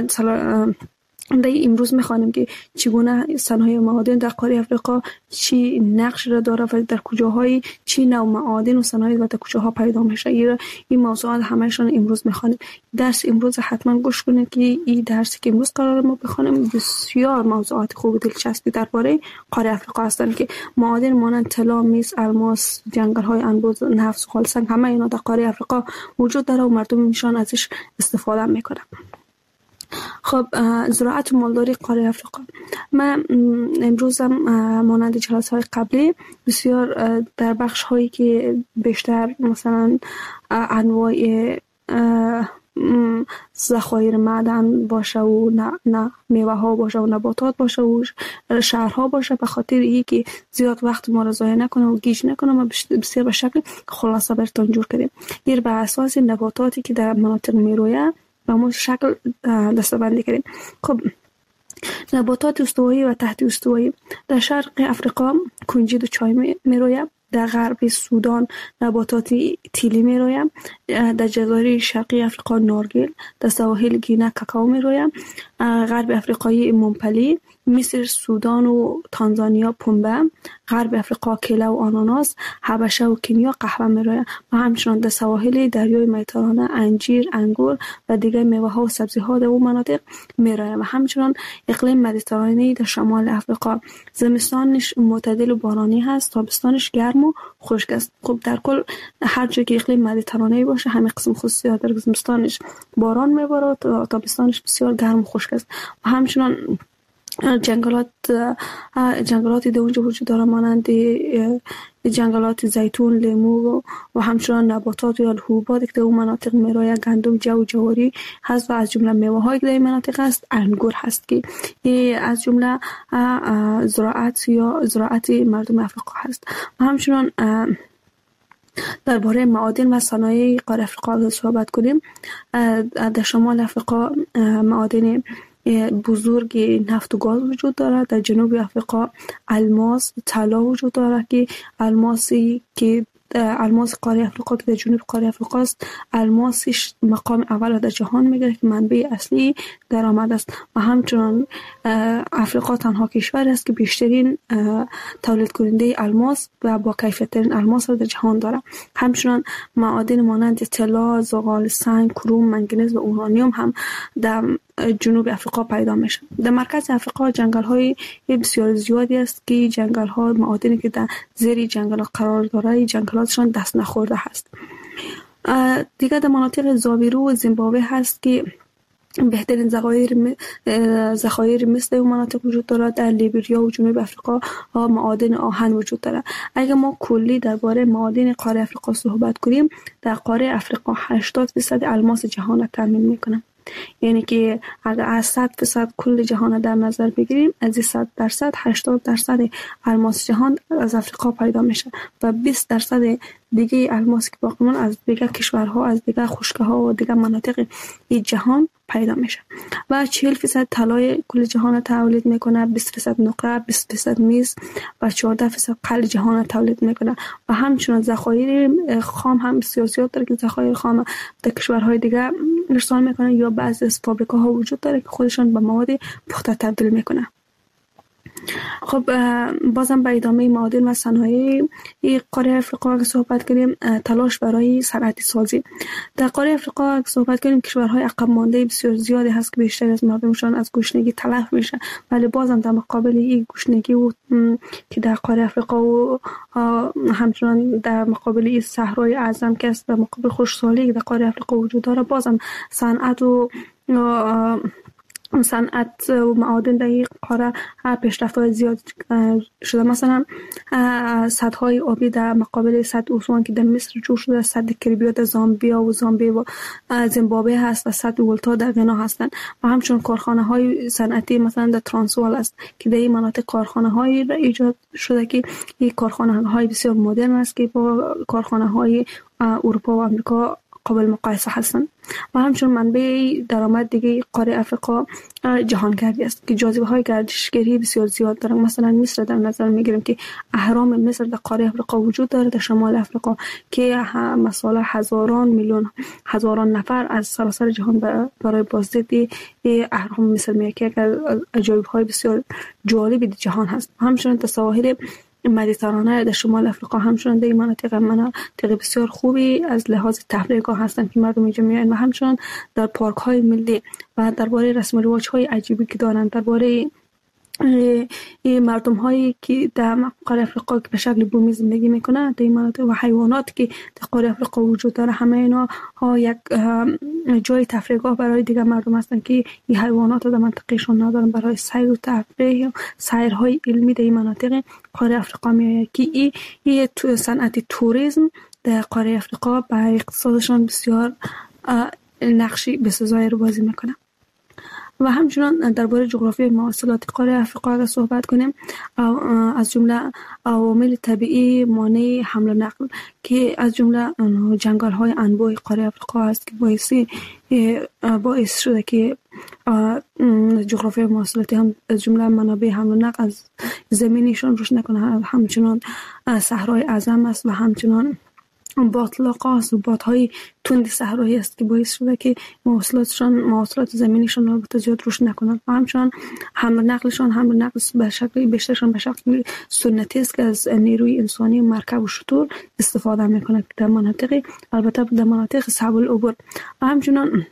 امروز می‌خوانیم که چگونه صنایع معادن در قاره افریقا چی نقش را داره و در کجاهای چی نوع معادن و صنایع و در کجاها پیدا میشه. این موضوعات همه‌شان امروز می‌خوانیم. درس امروز حتما گوش کنید که این درسی که امروز قرار ما بخوانیم بسیار موضوعات خوب و دلچسبی درباره قاره افریقا هستند که معادن مانند طلا، مس، الماس، جنگل‌های انبوه، نفت و خالصنگ همه اینا در قاره افریقا وجود داره و مردم میشان ازش استفاده میکنن. خب زراعت و مالداری قاره افریقا. من امروز هم مانند جلسه‌های قبلی بسیار در بخش هایی که بیشتر مثلا انواع ذخایر معدن باشه و نه میوه ها باشه و نباتات باشه و شهرها باشه، به خاطر اینکه زیاد وقت ما را ضایع نکنه و گیج نکنه ما بسیار به شکل خلاصه براتون جور کردیم. این بر اساس نباتاتی که در مناطق میرویه و ما شکل دسته‌بندی کردیم. خب نباتات استوایی و تحت استوایی در شرق افریقا کنجد و چای میرویه، در غرب سودان نباتات تیلی میرویه، در جزایر شرقی افریقا نارگیل، در سواحل گینه کاکائو میرویه، غرب افریقای ممپلی، مصر، سودان و تانزانیا پنبه، غرب افریقا کیله و آناناس، حبشه و کنیا قهوه میرویه و همچنان در سواحل دریای مدیترانه انجیر، انگور و دیگر میوه ها و سبزی ها در اون مناطق میرویه و همچنان اقلیم مدیترانه‌ای در شمال افریقا زمستانش معتدل و بارانی هست، تابستانش گرم و خشک است. خب در کل هر جایی که اقلیم مدیترانه‌ای باشه همین قسم خصوصیات داره. زمستانش باران میباره و تابستانش بسیار گرم و خشک است و همچنان جنگلاتی در اونجا وجود داره مانند جنگلات زیتون، لیمو و همچنان نباتات یا حبوبات که در اون مناطق میرویه، گندم، جو، جواری هست و از جمله میوه هایی که در این مناطق هست انگور هست که از جمله زراعت مردم افریقا هست. و همچنان درباره معادن و صنایع قاره افریقا صحبت کنیم. در شمال افریقا معادن بزرگ نفت و گاز وجود دارد. در جنوب افریقا الماس، طلا وجود دارد که الماس قاره افریقا که در جنوب قاره افریقا است، الماسش مقام اول در جهان میگیره که منبع اصلی درآمد است و همچنان افریقا تنها کشور است که بیشترین تولید کننده الماس و با کیفیت ترین الماس را در جهان دارد. همچنان معادن مانند طلا، زغال سنگ، کروم، منگنز و اورانیوم هم در جنوب افریقا پیدا میشه. در مرکز افریقا جنگل های بسیار زیادی است که جنگل ها معادنی که در زیر جنگل قرار داره جنگلاتشان دست نخورده هست. دیگه در مناطق زاویرو و زیمبابوه هست که بهترین ذخایر مثل اون مناطق وجود داره. در لیبریا و جنوب افریقا معادن آهن وجود داره. اگر ما کلی درباره معادن قاره افریقا صحبت کنیم، در قاره افریقا 80% الماس جهان را تامین میکنه. یعنی که اگر از 100% کل جهان در نظر بگیریم، از 100% 80% الماس جهان از افریقا پیدا میشه و 20% دیگه الماس که باقی مونده از دیگه کشورها، از دیگه خشک‌ها و دیگه مناطق جهان پیدا میشه و 40% طلای کل جهان تولید میکنه، 20% نقره، 20% میز و 14% قل جهان تولید میکنه و همچنان ذخایر خام هم بسیار زیاد داره که ذخایر خام در کشورهای دیگه ارسال میکنه یا بعضی از فابریکاها وجود داره که خودشان به مواد پخته تبدیل میکنه. خب بازم به ادامه معادن و صنایع قاره افریقا اگه صحبت کنیم، تلاش برای صنعتی سازی در قاره افریقا اگه صحبت کنیم، کشورهای عقب مانده بسیار زیادی هست که بیشتر از مردمشان از گشنگی تلف میشن، ولی بازم در مقابل این گشنگی و که در قاره افریقا و همچنان در مقابل این صحرای اعظم که است، در مقابل خشکسالی که در قاره افریقا وجود داره، بازم صنعت و معادن در این قاره پیشرفت‌های زیاد شده. مثلا سدهای آبی در مقابل سد اوسوان که در مصر جور شده، سد کریبیا در زامبیا و زیمبابوه هست و سد ولتا در غنا هستند و همچنین کارخانه‌های صنعتی مثلا در ترانسوال است که در این مناطق کارخانه‌های ایجاد شده که این کارخانه‌های بسیار مدرن است که با کارخانه‌های اروپا و آمریکا قابل مقایسه هستند و همچنین منبع درآمد دیگه قاره افریقا جهانگردی است که جاذبه‌های گردشگری بسیار زیاد دارند. مثلا مصر در نظر میگیریم که اهرام مصر در قاره افریقا وجود داره، در شمال افریقا، که مثلا هزاران نفر از سراسر جهان برای بازدید اهرام مصر میاد که از عجایب‌های بسیار جالب جهان هست. همچنین در سواحل مدیترانه در شمال افریقا همچنان در این مناطق بسیار خوبی از لحاظ تفریحگاه هستند که مردم اینجا میایند و همچنان در پارک های ملی و درباره رسم و رواج های عجیبی که دارند، درباره مردم هایی که در قاره افریقا که به شکل بومی زندگی میکنند در این مناطق و حیوانات که در قاره افریقا وجود داره، همه اینا یک جای تفریحگاه برای دیگر مردم هستند که این حیوانات در منطقهشون ندارن. برای سیر و تفریح و سیرهای علمی در این مناطق قاره افریقا میآید که این صنعت توریسم در قاره افریقا به اقتصادشان بسیار نقشی بسزایی رو بازی میکنه. و همچنان درباره جغرافی مواصلات قاره افریقا اگر صحبت کنیم، از جمله عوامل طبیعی مانع حمل و نقل که از جمله جنگل های انبوه قاره افریقا است که باعث شده که جغرافی مواصلاتی هم از جمله منابع حمل و نقل از زمینیشون روش نکنه. همچنان صحرای اعظم است و همچنان باطلاق است و بادهای تند صحرایی است که باعث شده که مواصلات زمینیشون رو زیاد روش نکنن و همچنان حمل و نقل به شکل بیشترشون به شکل سنتی است که از نیروی انسانی مرکب و شتر استفاده میکنه در مناطق، البته در مناطق صعب العبور. و همچنان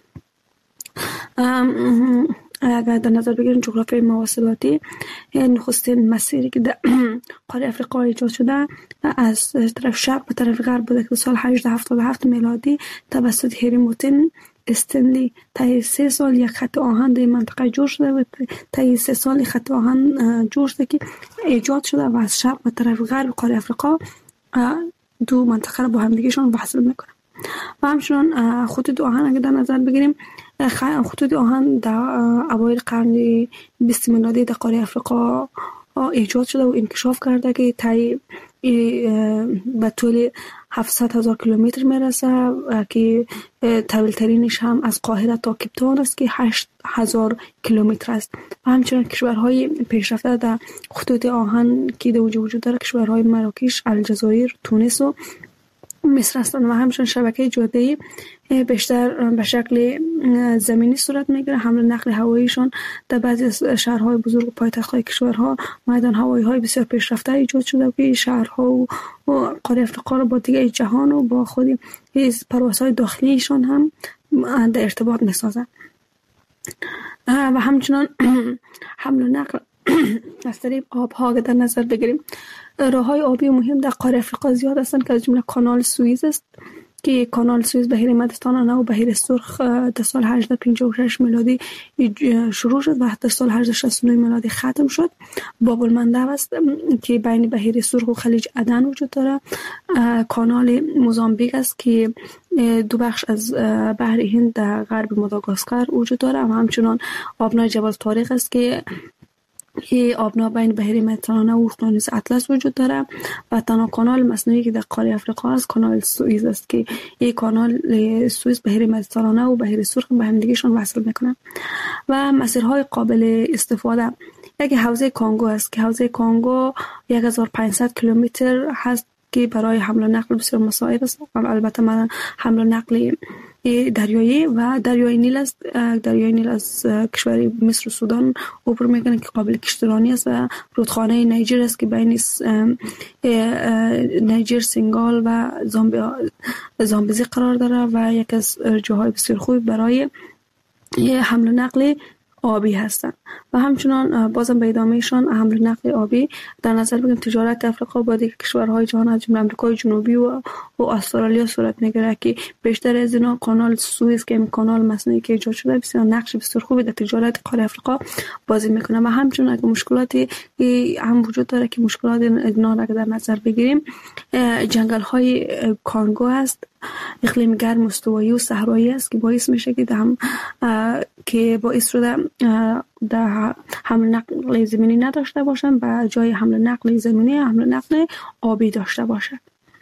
اگر در نظر بگیریم جغرافی مواصلاتی، نخستین مسیری که در قاره افریقا ایجاد شده از طرف شرق به طرف غرب بوده که سال 1877 میلادی توسط هری موتن استنلی طی 3 سال یک خط آهن در منطقه جور شده و طی 3 سال خط آهن جور شده که ایجاد شده و از شرق به طرف غرب قاره افریقا دو منطقه رو با هم دیگه‌شون وصل میکنه. و همچنان خطوط آهن اگر در نظر بگیریم، خطوط آهن در اوایل قرن 20 میلادی در قاره افریقا ایجاد شده و انکشاف کرده که طی به طول 700,000 کیلومتر میرسه که طویل ترینش هم از قاهره تا کیپتاون است که 8,000 کیلومتر است. و همچنین کشورهای پیشرفته در خطوط آهن که در وجود داره کشورهای مراکش، الجزایر، تونس و مصر هستند و همچنین شبکه جاده‌ای بیشتر به شکل زمینی صورت میگیره. حمل و نقل هواییشون در بعضی از شهرهای بزرگ و پایتخت‌های کشورها میدان هوایی بسیار پیشرفته ایجاد شده که شهرها و قاره افریقا رو با دیگه جهان و با خود پروازهای داخلیشون هم در ارتباط میسازن. و همچنان حمل و نقل از طریق آب‌ها در نظر بگیریم، راه‌های آبی مهم در قاره افریقا زیاد هستند که از جمله کانال سوئیز است که کانال سوئیز بحیر مدیترانه و بحیر سرخ در سال 1856 میلادی شروع شد و در سال 1869 میلادی ختم شد. باب المندب است که بین بحیر سرخ و خلیج عدن وجود داره. کانال موزامبیک است که دو بخش از بحر هند در غرب ماداگاسکار وجود داره و همچنان آبنای جبل طارق است که آبنا بین بحیر مدیترانه و اقیانوس اطلس وجود داره. و تنها کانال مصنوعی که در قاره افریقا است کانال سوئیز است که این کانال سوئیز بحیر مدیترانه و بحیر سرخ به هم دیگه‌شون وصل میکنه. و مسیرهای قابل استفاده، یکی حوزه کانگو است که حوزه کانگو 1500 کیلومتر هست که برای حمل و نقل بسیار مساعد است. البته حمل و نقل دریایی و دریای نیل است. دریای نیل از کشور مصر و سودان عبور میکنه که قابل کشتیرانی است و رودخانه نیجر است که بین نیجر، سنگال و زامبیزی قرار داره و یک از جاهای بسیار خوب برای حمل و نقل آبی هستند. و همچنان بازم به ادامهشان حمل و نقل آبی در نظر بگیریم تجارت افریقا با دیگر کشورهای جهان از جمله آمریکای جنوبی و استرالیا صورت میگیره که بیشتر از اینا کانال سوئز که کانال مصنوعی که ایجاد شده بسیار نقش بسیار خوبی در تجارت قاره افریقا بازی میکنه. و همچنان اگه مشکلاتی هم وجود داره که مشکلات اینا را در نظر بگیریم، جنگل های کانگو است، اقلیم گرم استوایی و صحرایی است که باعث میشه که باعث شده در حمل نقل زمینی نداشته باشن و جای حمل نقل زمینی حمل نقل آبی داشته باشن.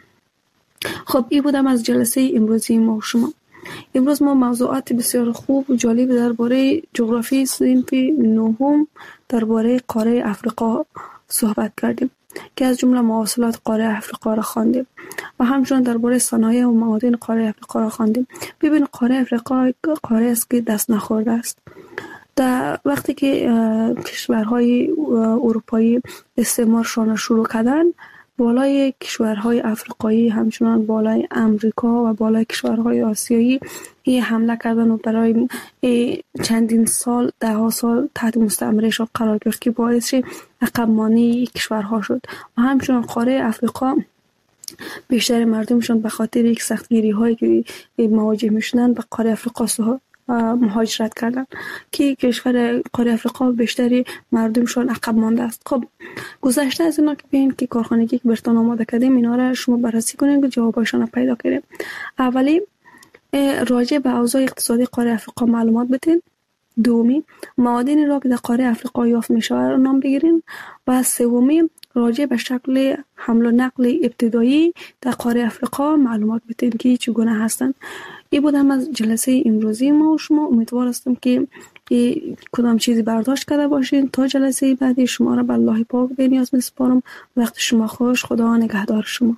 خب این بودم از جلسه امروزی ما و شما. امروز ما موضوعات بسیار خوب و جالب درباره جغرافی صنف نهم درباره قاره افریقا صحبت کردیم که از جمله مواصلات قاره افریقا را خواندیم و همچنان درباره صنایع و معادن قاره افریقا را خواندیم. ببین قاره افریقا قاره است که دست نخورده است. در وقتی که کشورهای اروپایی استعمارشان را شروع کردن، بالای کشورهای افریقایی همچنان بالای امریکا و بالای کشورهای آسیایی حمله کردن و برای چندین سال، ده سال تحت مستعمرهشان قرار گرفت که باعث عقب مانی کشورها شد. و همچنان قاره افریقا بیشتر مردمشان به خاطر یک سختگیری هایی که مواجه میشدن به قاره افریقا مهاجرت کردن که کشور قاره افریقا بیشتری مردمشان عقب مانده است. خب گذشته از اینا که ببین که کارخانگی که برتون آماده کردیم اینا را شما بررسی کنید و جواباشون را پیدا کنید. اولی راجع به اوضاع اقتصادی قاره افریقا معلومات بدین. دومی معادن را که در قاره افریقا یافت میشه را نام بگیرین. و سومی راجع به شکل حمل و نقل ابتدایی در قاره افریقا معلومات بدین که چگونه هستند. این بودم از جلسه امروزی ما و شما. امیدوار هستم که کدام چیزی برداشت کرده باشین. تا جلسه بعدی شما را به الله پاک بنیاز میسپارم. وقت شما خوش. خدا نگهدار شما.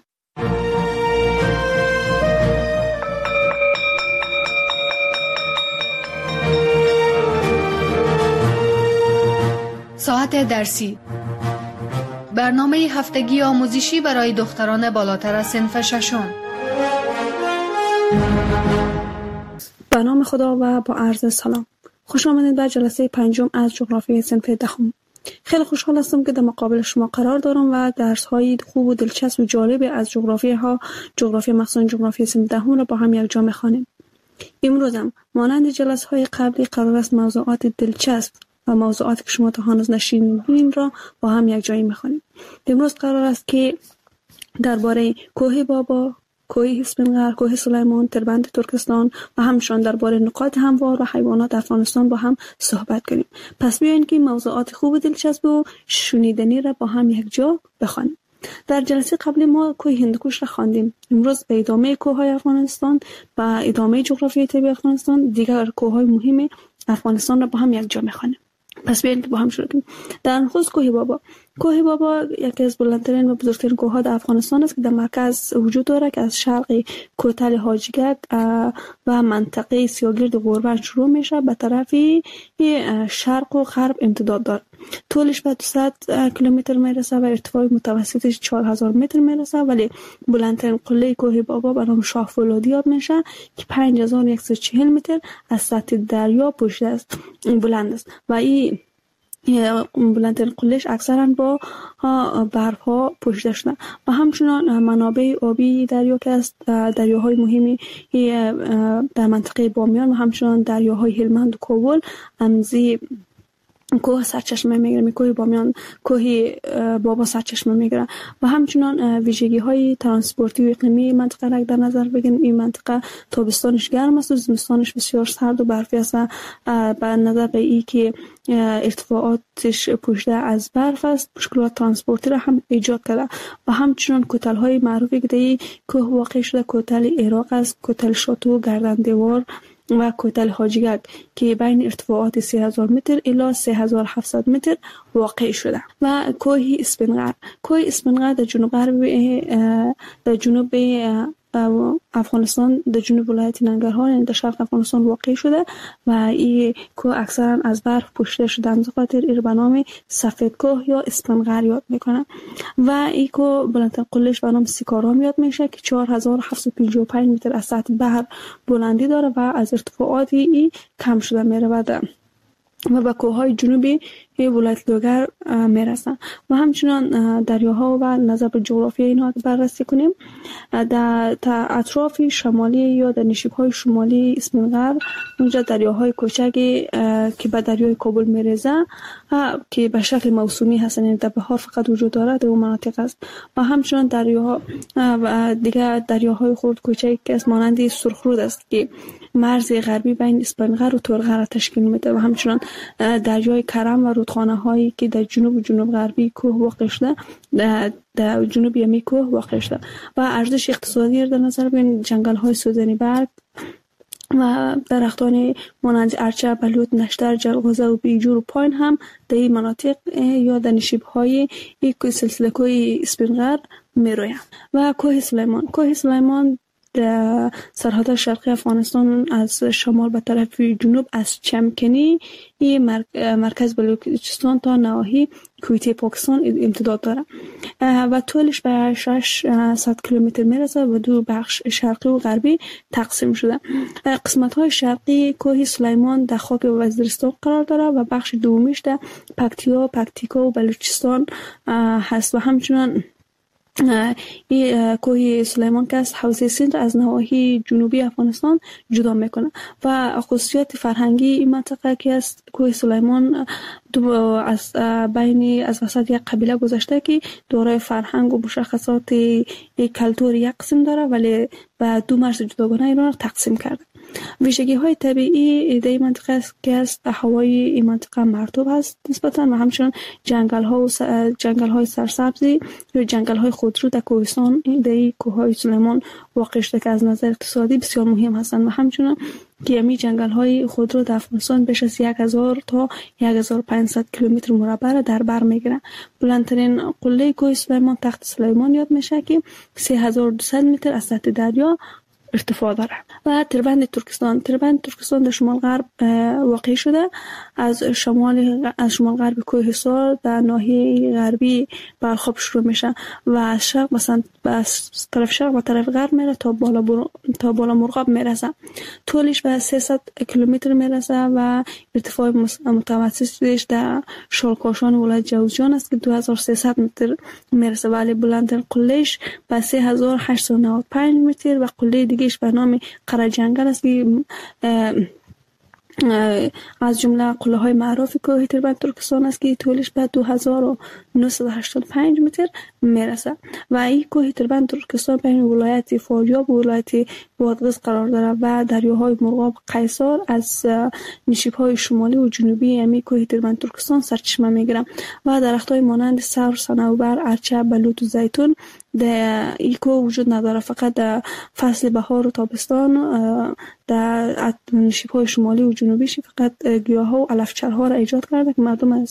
ساعت درسی، برنامه هفتگی آموزشی برای دختران بالاتر از صنف ششم. به نام خدا و با عرض سلام. خوش آمدید به جلسه پنجم از جغرافی صنف دهم. خیلی خوشحال هستم که در مقابل شما قرار دارم و درس های خوب و دلچسب و جالب از جغرافی مخصوصا جغرافی صنف دهم را با هم یک جا می‌خوانیم. امروز هم مانند جلسه های قبلی قرار است موضوعات دلچسب و موضوعاتی که شما تا هنوز نشنیدین را با هم یک جایی می‌خوانیم. امروز قرار است که درباره کوه بابا، کوه اسفنقر، کوه سلیمان، تربند ترکستان و همچنین درباره نقاط هموار و حیوانات افغانستان با هم صحبت کنیم. پس بیاین که موضوعات خوب و دلچسب و شنیدنی را با هم یک جا بخوانیم. در جلسه قبلی ما کوه هندوکش را خواندیم. امروز به ادامه کوههای افغانستان و ادامه جغرافیای طبیعی افغانستان دیگر کوههای مهم افغانستان را با هم یک جا می‌خوانیم. پس بیاین با هم شروع کنیم. در نخست کوه بابا. کوه بابا یکی از بلندترین و بزرگترین کوه‌ها در افغانستان است که در مرکز وجود دارد که از شرق کوتل حاجیگک و منطقه سیاگرد غوربند شروع میشه به طرف شرق و غرب امتداد دارد. طولش به 200 کیلومتر میرسه و ارتفاع متوسطش 4000 متر میرسه، ولی بلندترین قله کوه بابا به نام شاه فولادی یاد میشه که 5140 متر از سطح دریا پشت است، بلند است و این بلندترین قلهش اکثرا با برف ها پوشیده شده. و همچنان منابع آبی دریا که است دریاهای مهمی در منطقه بامیان و همچنان دریاهای هلمند و کابل امزی کوه سرچشمه میگیره. کوه بامیان کوه بابا سرچشمه میگیره. و همچنان ویژگی های ترانسپورتی و اقلیمی منطقه را در نظر بگیریم. این منطقه تابستانش گرم است و زمستانش بسیار سرد و برفی است و به نظر به این که ارتفاعاتش پوشیده از برف است مشکلات ترانسپورتی را هم ایجاد کرده. و همچنان کوتل های معروفی که در کوه واقع شده کوتل عراق است، کوتل شاتو، گردن دیوار و کوتل حاجیگک که بین ارتفاعات 3000 متر الی 3700 متر واقع شده. و کوه اسفنقر. کوه اسفنقر در جنوب افغانستان در جنوب ولایت ننگرهار یعنی در شرق افغانستان واقع شده و این کوه اکثرا از برف پوشیده شده، از خاطر این به نام سفید کوه یا اسفنگر یاد میکنه و این کوه بلندترین قلهش به نام سیکارام یاد میشه که 4755 متر از سطح بحر بلندی داره و از ارتفاعات این کم شده میره و به کوههای جنوبی ولایت لوگر میرسن و همچنان دریاها و نظر به جغرافی اینها بررسی کنیم. در اطراف شمالی یا در نشیب‌های شمالی اسفنگر اونجا دریاهای کوچکی که به دریای کابل میرسه که به شکل موسومی هستن، یعنی در بهار فقط وجود داره در اون مناطق است و همچنان دریاها و دیگر دریاهای خرد کوچکی که از مانند سرخرود است که مرز غربی بین اسفنگر و تورغر را تشکیل میده و همچنان دریای کرم و رودخانه هایی که در جنوب غربی کوه واقع شده در جنوب یمی کوه واقع شده و ارزش اقتصادی را در نظر بگیریم. جنگل های سوزنی برگ و درختان مانند ارچه، بلوط، نشتر، جلغوزه و بیجور و پاین هم در این مناطق یا در نشیب های سلسله کوه اسفنگر میرویند. و کوه سلیمان در سرحد شرقی افغانستان از شمال به طرف جنوب از چمکنی مرکز بلوچستان تا نواحی کویته پاکستان امتداد داره و طولش به 600 کیلومتر میرسه و دو بخش شرقی و غربی تقسیم شده. قسمت های شرقی کوه سلیمان در خاک وزیرستان قرار داره و بخش دومیش در پکتیکا و بلوچستان هست و همچنان این کوه سلیمان که از حوزه سند از نواحی جنوبی افغانستان جدا میکنه و خصوصیت فرهنگی این منطقه که است کوه سلیمان از وسط یک قبیله گذاشته که دارای فرهنگ و مشخصات کلتور یک قسم داره ولی به دو مرز جداگانه ایران تقسیم کرده. ویژگی های طبیعی در این منطقه است که است هوای این منطقه مرطوب است نسبتا و همچنان جنگل های سرسبزی یا جنگل های خودرو در کوهستان در کوه های سلیمان واقع شده که از نظر اقتصادی بسیار مهم هستند و همچنان که امی جنگل های خودرو در افغانستان بیش از 1000 تا 1500 کیلومتر مربع در بر میگیرند. بلندترین قله کوه سلیمان تخت سلیمان یاد میشه که 3200 متر از سطح دریا ارتفاع داره. و تربند ترکستان در شمال غرب واقع شده، از شمال غرب کوه حصار در ناحیه غربی برخواب شروع میشه و از شرق مثلا از طرف شرق و طرف غرب میره تا بالا مرغاب میرسه. طولش به 300 کیلومتر میرسه و ارتفاع متوسطش در شالکاشان ولایت جوزجان است که 2300 متر میرسه، ولی بلندترین قلهش به 3895 متر و قله دیگهش به نام قره جنگل است که از جمله قله های معروف کوه تربند ترکستان است که طولش به 2985 متر میرسه و این کوه تربند ترکستان بین ولایت فاریاب و ولایت بادغیس قرار داره و دریاهای مرغاب قیصر از نشیب های شمالی و جنوبی امی کوه تربند ترکستان سرچشمه میگیرن و درخت های مانند سرو، صنوبر، ارچه، بلوط و زیتون در ایکو وجود نداره. فقط در فصل بهار و تابستان در نشیب‌های شمالی و جنوبیش فقط گیاها و علفچرها را ایجاد کرده که مردم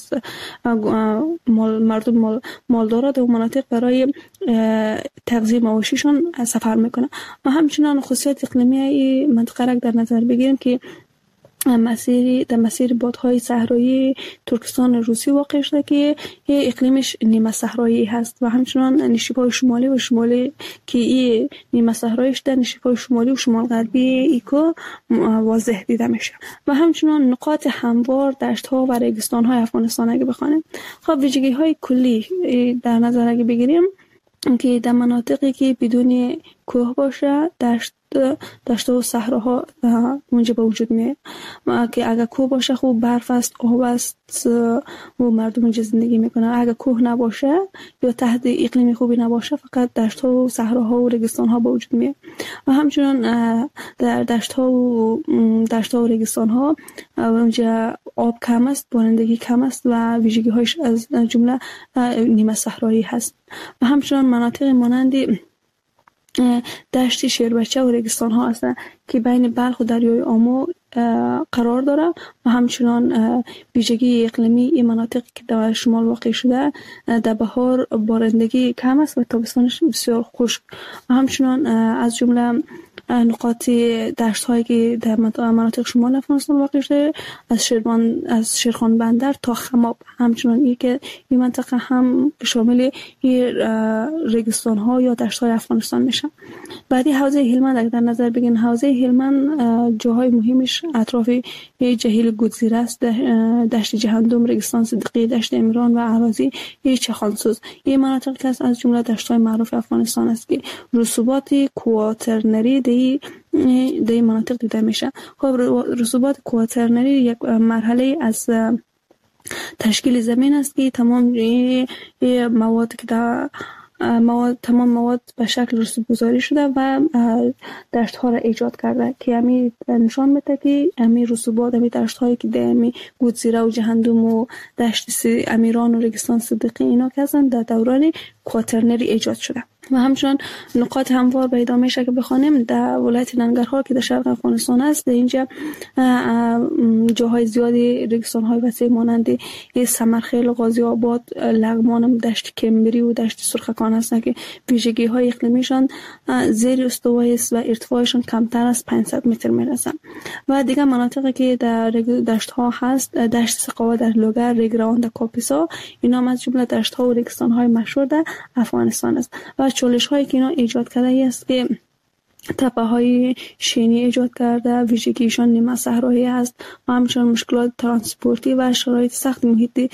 مالدارا در مناطق برای تغذیه مواشیشون سفر میکنه. و همچنان خصوصیت اقلیمی این منطقه را در نظر بگیریم که در مسیر بادهای صحرایی ترکستان روسی واقع شده که اقلیمش نیمه صحرایی هست و همچنان نشیب‌های شمالی و شمالی که این نیمه صحراییش در نشیب‌های شمالی و شمال غربی ایکو واضح دیده میشه. و همچنان نقاط هموار دشت‌ها و ریگستان‌های افغانستان اگه بخوانیم، خب ویژگی‌های کلی در نظر اگه بگیریم که در مناطقی که بدون کوه باشه دشت و صحراها اونجا به وجود میاد که اگر کوه باشه خوب برف است، آب است و مردم اونجا زندگی میکنن. اگر کوه نباشه یا تحت اقلیم خوبی نباشه فقط دشت و صحراها و ریگستان ها به وجود میاد. و همچنان در دشت ها و ریگستان ها اونجا آب کم است، بارندگی کم است و ویژگی هایش از جمله نیمه صحرایی هست. و همچنان مناطق مانند دشت شیربچه و ریگستان ها هستند که بین بلخ و دریای آمو قرار داره و همچنان ویژگی اقلیمی این مناطق که در شمال واقع شده در بهار بارندگی کم است و تابستانش بسیار خشک و همچنان از جمله نقاط دشت هایی که در مناطق شمال افغانستان واقع شده از شیرخان بندر تا خماب، همچنان این که این منطقه هم شامل ریگستان ها یا دشت های افغانستان میشه. بعدی حوزه هلمند اگر در نظر بگیرین، حوزه هلمند جاهای مهمش اطراف جهیل گودزیره است، دشت جهندم، ریگستان صدیقی، دشت امیران و اراضی چخانسوز. این مناطق که از جمله دشت های معروف افغانستان است که رسوبات کواترنری در این مناطق دیده میشه. خب رسوبات کواترنری یک مرحله از تشکیل زمین است که تمام مواد که در تمام مواد به شکل رسوب گذاری شده و دشت ها را ایجاد کرده که همی نشان میده که همی رسوبات همی دشت هایی که در همی گودزیره و جهندم و دشت امیران و ریگستان صدیقی اینا که هستند در دوران کواترنری ایجاد شده. و همچنان نقاط هموار پیدا میشه که بخوانیم در ولایت ننگرهار که در شرق افغانستان است، در اینجا جاهای زیادی ریگستان های وسیع مانند سمرخیل، غازی آباد، لغمان، دشت کمبری و دشت سرخکان هستند که ویژگی های اقلیمیشان زیر استوایی است و ارتفاعشان کمتر از 500 متر میرسند. و دیگر مناطقی که در دشت ها هست، دشت سقاوه در لوگر، ریگروان در کاپیسا، اینا از جمله دشت ها و ریگستان های مشهور در افغانستان است. و چالش هایی که اینا ایجاد کرده است که تپه های شینی ایجاد کرده، ویژگیشان نیمه صحرایی است و همچنان مشکلات ترانسپورتی و شرایط سخت محیطی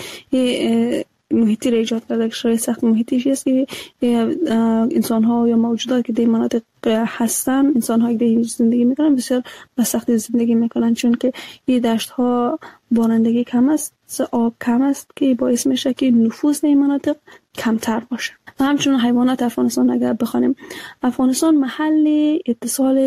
را ایجاد کرده. شرایط سخت محیطی است که انسان ها یا موجودات که در مناطق هستن، انسان هایی که در زندگی میکنن بسیار به سختی زندگی میکنن، چون که این دشت ها بارندگی کم است، آب کم است که باعث میشه که نفوذ در این مناطق کمتر باشه. و همچنین حیوانات افغانستان اگر بخوانیم، افغانستان محل اتصال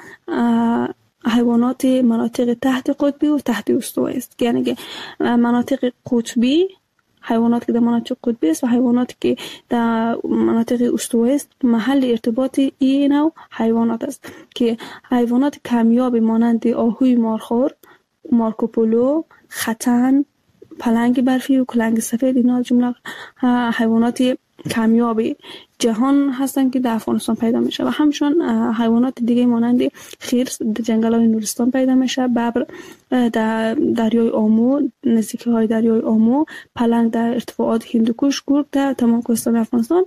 حیوانات مناطق تحت قطبی و تحت استوایی است، یعنی که مناطق قطبی حیوانات که در مناطق قطبی است و حیوانات که در مناطق استوایی است محل ارتباط این نوع حیوانات است که حیوانات کمیابی مانند آهوی مارخور، مارکوپولو، ختن، پلنگ برفی و کلنگ سفید اینا جمله حیوانات کمیابی جهان هستند که در افغانستان پیدا میشه. و همچنین حیوانات دیگه مانند خرس در جنگل‌های نورستان پیدا میشه، ببر در دریای آمو، نزدیکی های دریای آمو، پلنگ در ارتفاعات هندوکش، گرگ در تمام کوهستان افغانستان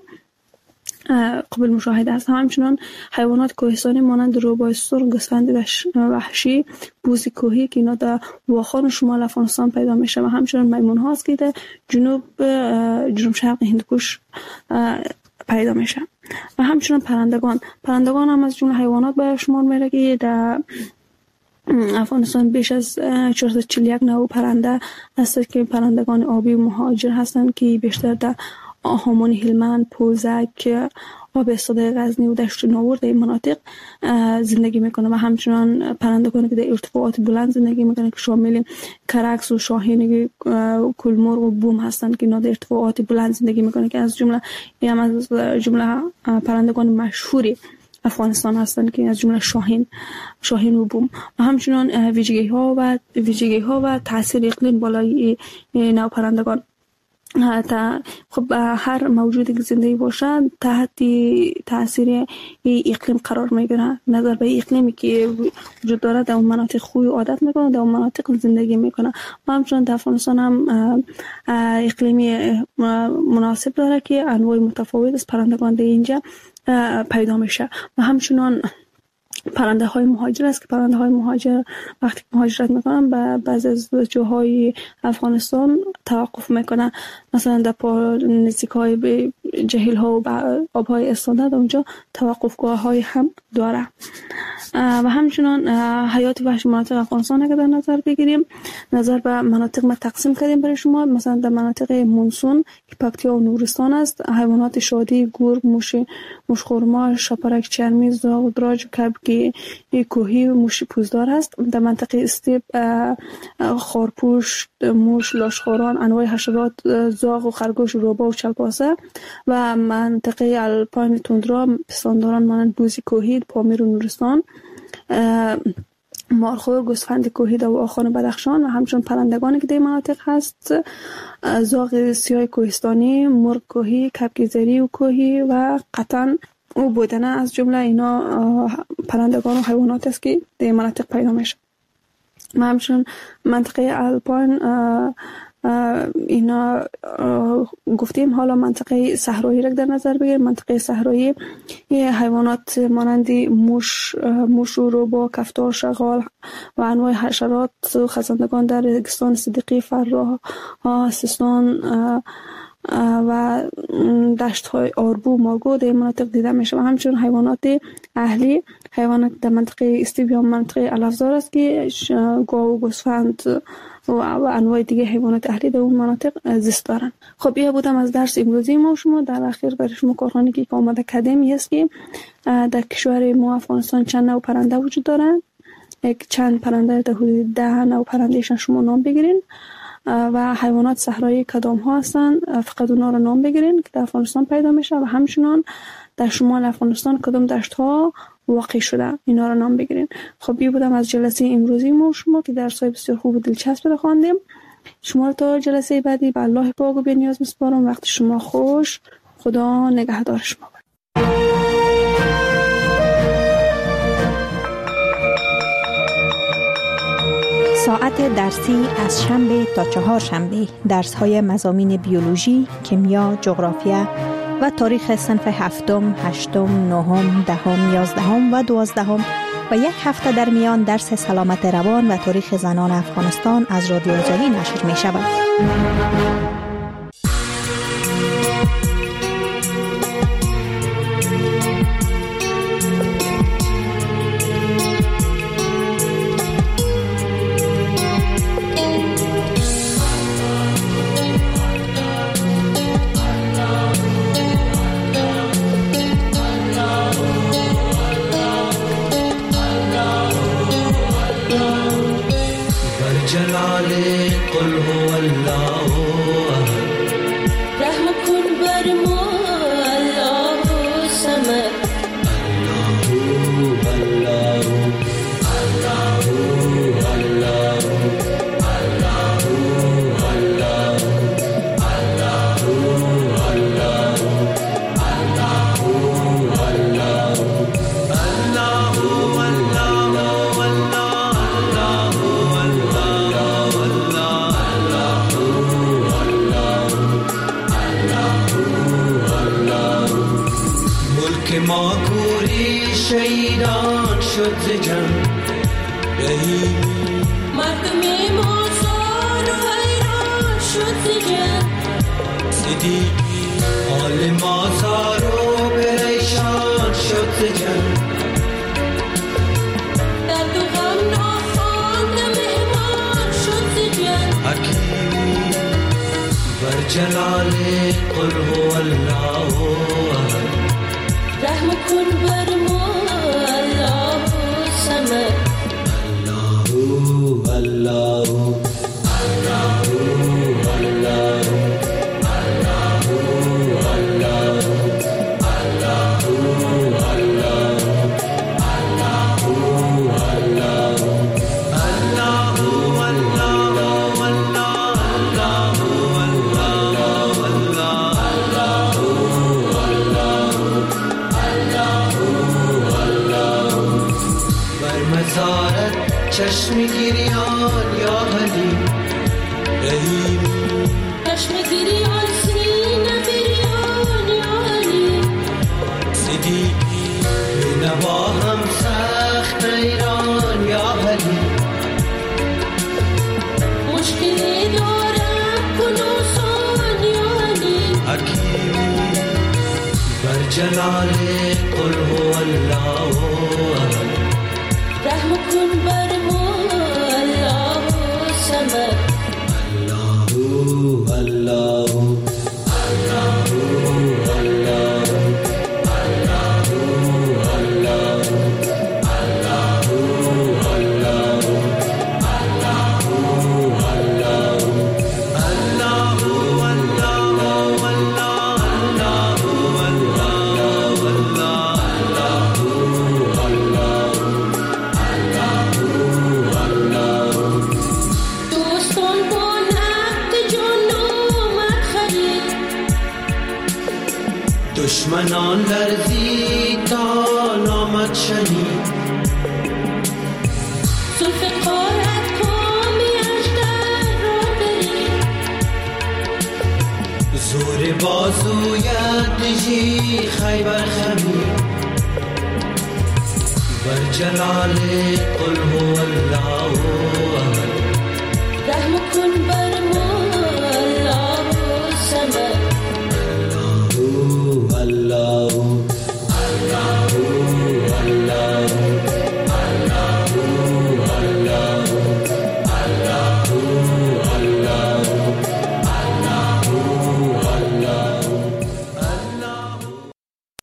قابل مشاهده است. همچنین حیوانات کوهستانی مانند روباه سرخ، گوسفند وحشی، بوز کوهی که اینا در واخان شمال افغانستان پیدا میشه و همچنین میمون هاست که در جنوب شرق هندوکش پیدا میشه. و همچنین پرندگان هم از جمله حیوانات به شمار میره که در افغانستان بیش از 441 نوع پرنده هست که پرندگان آبی و مهاجر هستند که بیشتر در هامون هلمند، پوزک، آب استاده غزنی و دشت ناور در این مناطق زندگی میکنه. و همچنان پرندگانی که در ارتفاعات بلند زندگی میکنه که شامل کرکس و شاهین کلمرغ و بوم هستند که اینا در ارتفاعات بلند زندگی میکنه که از جمله پرندگان مشهوری افغانستان هستند که از جمله شاهین و بوم. و همچنان ویژگی ها و تاثیر اقلیم بالای نوع پرندگان. خب هر موجودی که زندگی باشه تحت تاثیر اقلیم قرار میگیره. نظر به اقلیمی که وجود داره در اون مناطق خوی عادت میکنه، در اون مناطق زندگی میکنه. و همچنان در افغانستان هم اقلیمی مناسب داره که انواع متفاوت از پرندگان در اینجا پیدا میشه. و همچنان پرنده های مهاجر است که پرنده های مهاجر وقتی مهاجرت میکنن به بعضی از جاهای افغانستان توقف میکنن، مثلا در نزدیک های به جهیل ها و آب های استاده در اونجا توقفگاه های هم داره. و همچنان حیات وحشی مناطق افغانستان اگر در نظر بگیریم، نظر به مناطق ما تقسیم کردیم برای شما. مثلا در مناطق مونسون که پکتیا و نورستان است، حیوانات شادی، گرگ، موشخورما، شاپرک چرمی، زاغ، دراج، کبک کوهی و موش پوزدار است. در منطقه استیپ خارپوش، موش، لاشخوران، انواع حشرات، زاغ و خرگوش، روباه و چلپاسه. و منطقه الپاین توندرا پستانداران مانند بوزی کوهی، پامیر و نورستان. مارخور، گوسفند کوهی در واخان بدخشان و همچنین پرندگانی که در مناطق هست، زاغ سیاه کوهستانی، مرغ کوهی، کبک زری و کوهی و قطعا او بودنه از جمله اینا پرندگان و حیوانات است که در مناطق پیدا میشه. و همچنین منطقه الپاین اینا گفتیم. حالا منطقه صحرایی را در نظر بگیریم. منطقه صحرایی حیوانات مانند موش و روبا، کفتار، شغال و انواع حشرات و خزندگان در ریگستان صدیقی، فراه، سیستان و دشت های آربو، ماگو در مناطق دیده میشه. و همچنین حیوانات اهلی، حیوانات در منطقه استیو یا منطقه الافزار است که گاو و گوسفند و انواع دیگه حیوانات اهلی در اون مناطق زیست دارن. خب این بودم از درس امروزی ما شما. در اخیر برای شما کارخانه که آماده کردیم است که در کشور ما افغانستان چند نوع پرنده وجود دارن. چند پرنده در حدود 10 نوع پرندهشان شما نام بگیرین و حیوانات صحرایی کدام ها هستن فقط اونا رو نام بگیرین که در افغانستان پیدا میشه و همچنان در شمال افغانستان کدام دشت ها واقع شده اینا رو نام بگیرین. خب بی بودم از جلسه امروزی ما شما که درس‌های بسیار خوب و دلچسب رو خواندیم. شما رو تا جلسه بعدی به الله پاک و بی‌نیاز میسپارم. وقت شما خوش. خدا نگهدار شما. ساعت درسی از شنبه تا چهارشنبه درس‌های مضامین بیولوژی، کیمیا، جغرافیا و تاریخ صنف هفتم، هشتم، نهم، دهم، یازدهم و دوازدهم و یک هفته در میان درس سلامت روان و تاریخ زنان افغانستان از رادیو آزادی نشر می شود. دشمنان لرزید تا نامت شنید. ذوالفقارت قومی اژدر را برید، زور بازویت دژی خیبر خمید. بر جلال قل هو الله احد، رحم کن بر ما الله الصمد. الله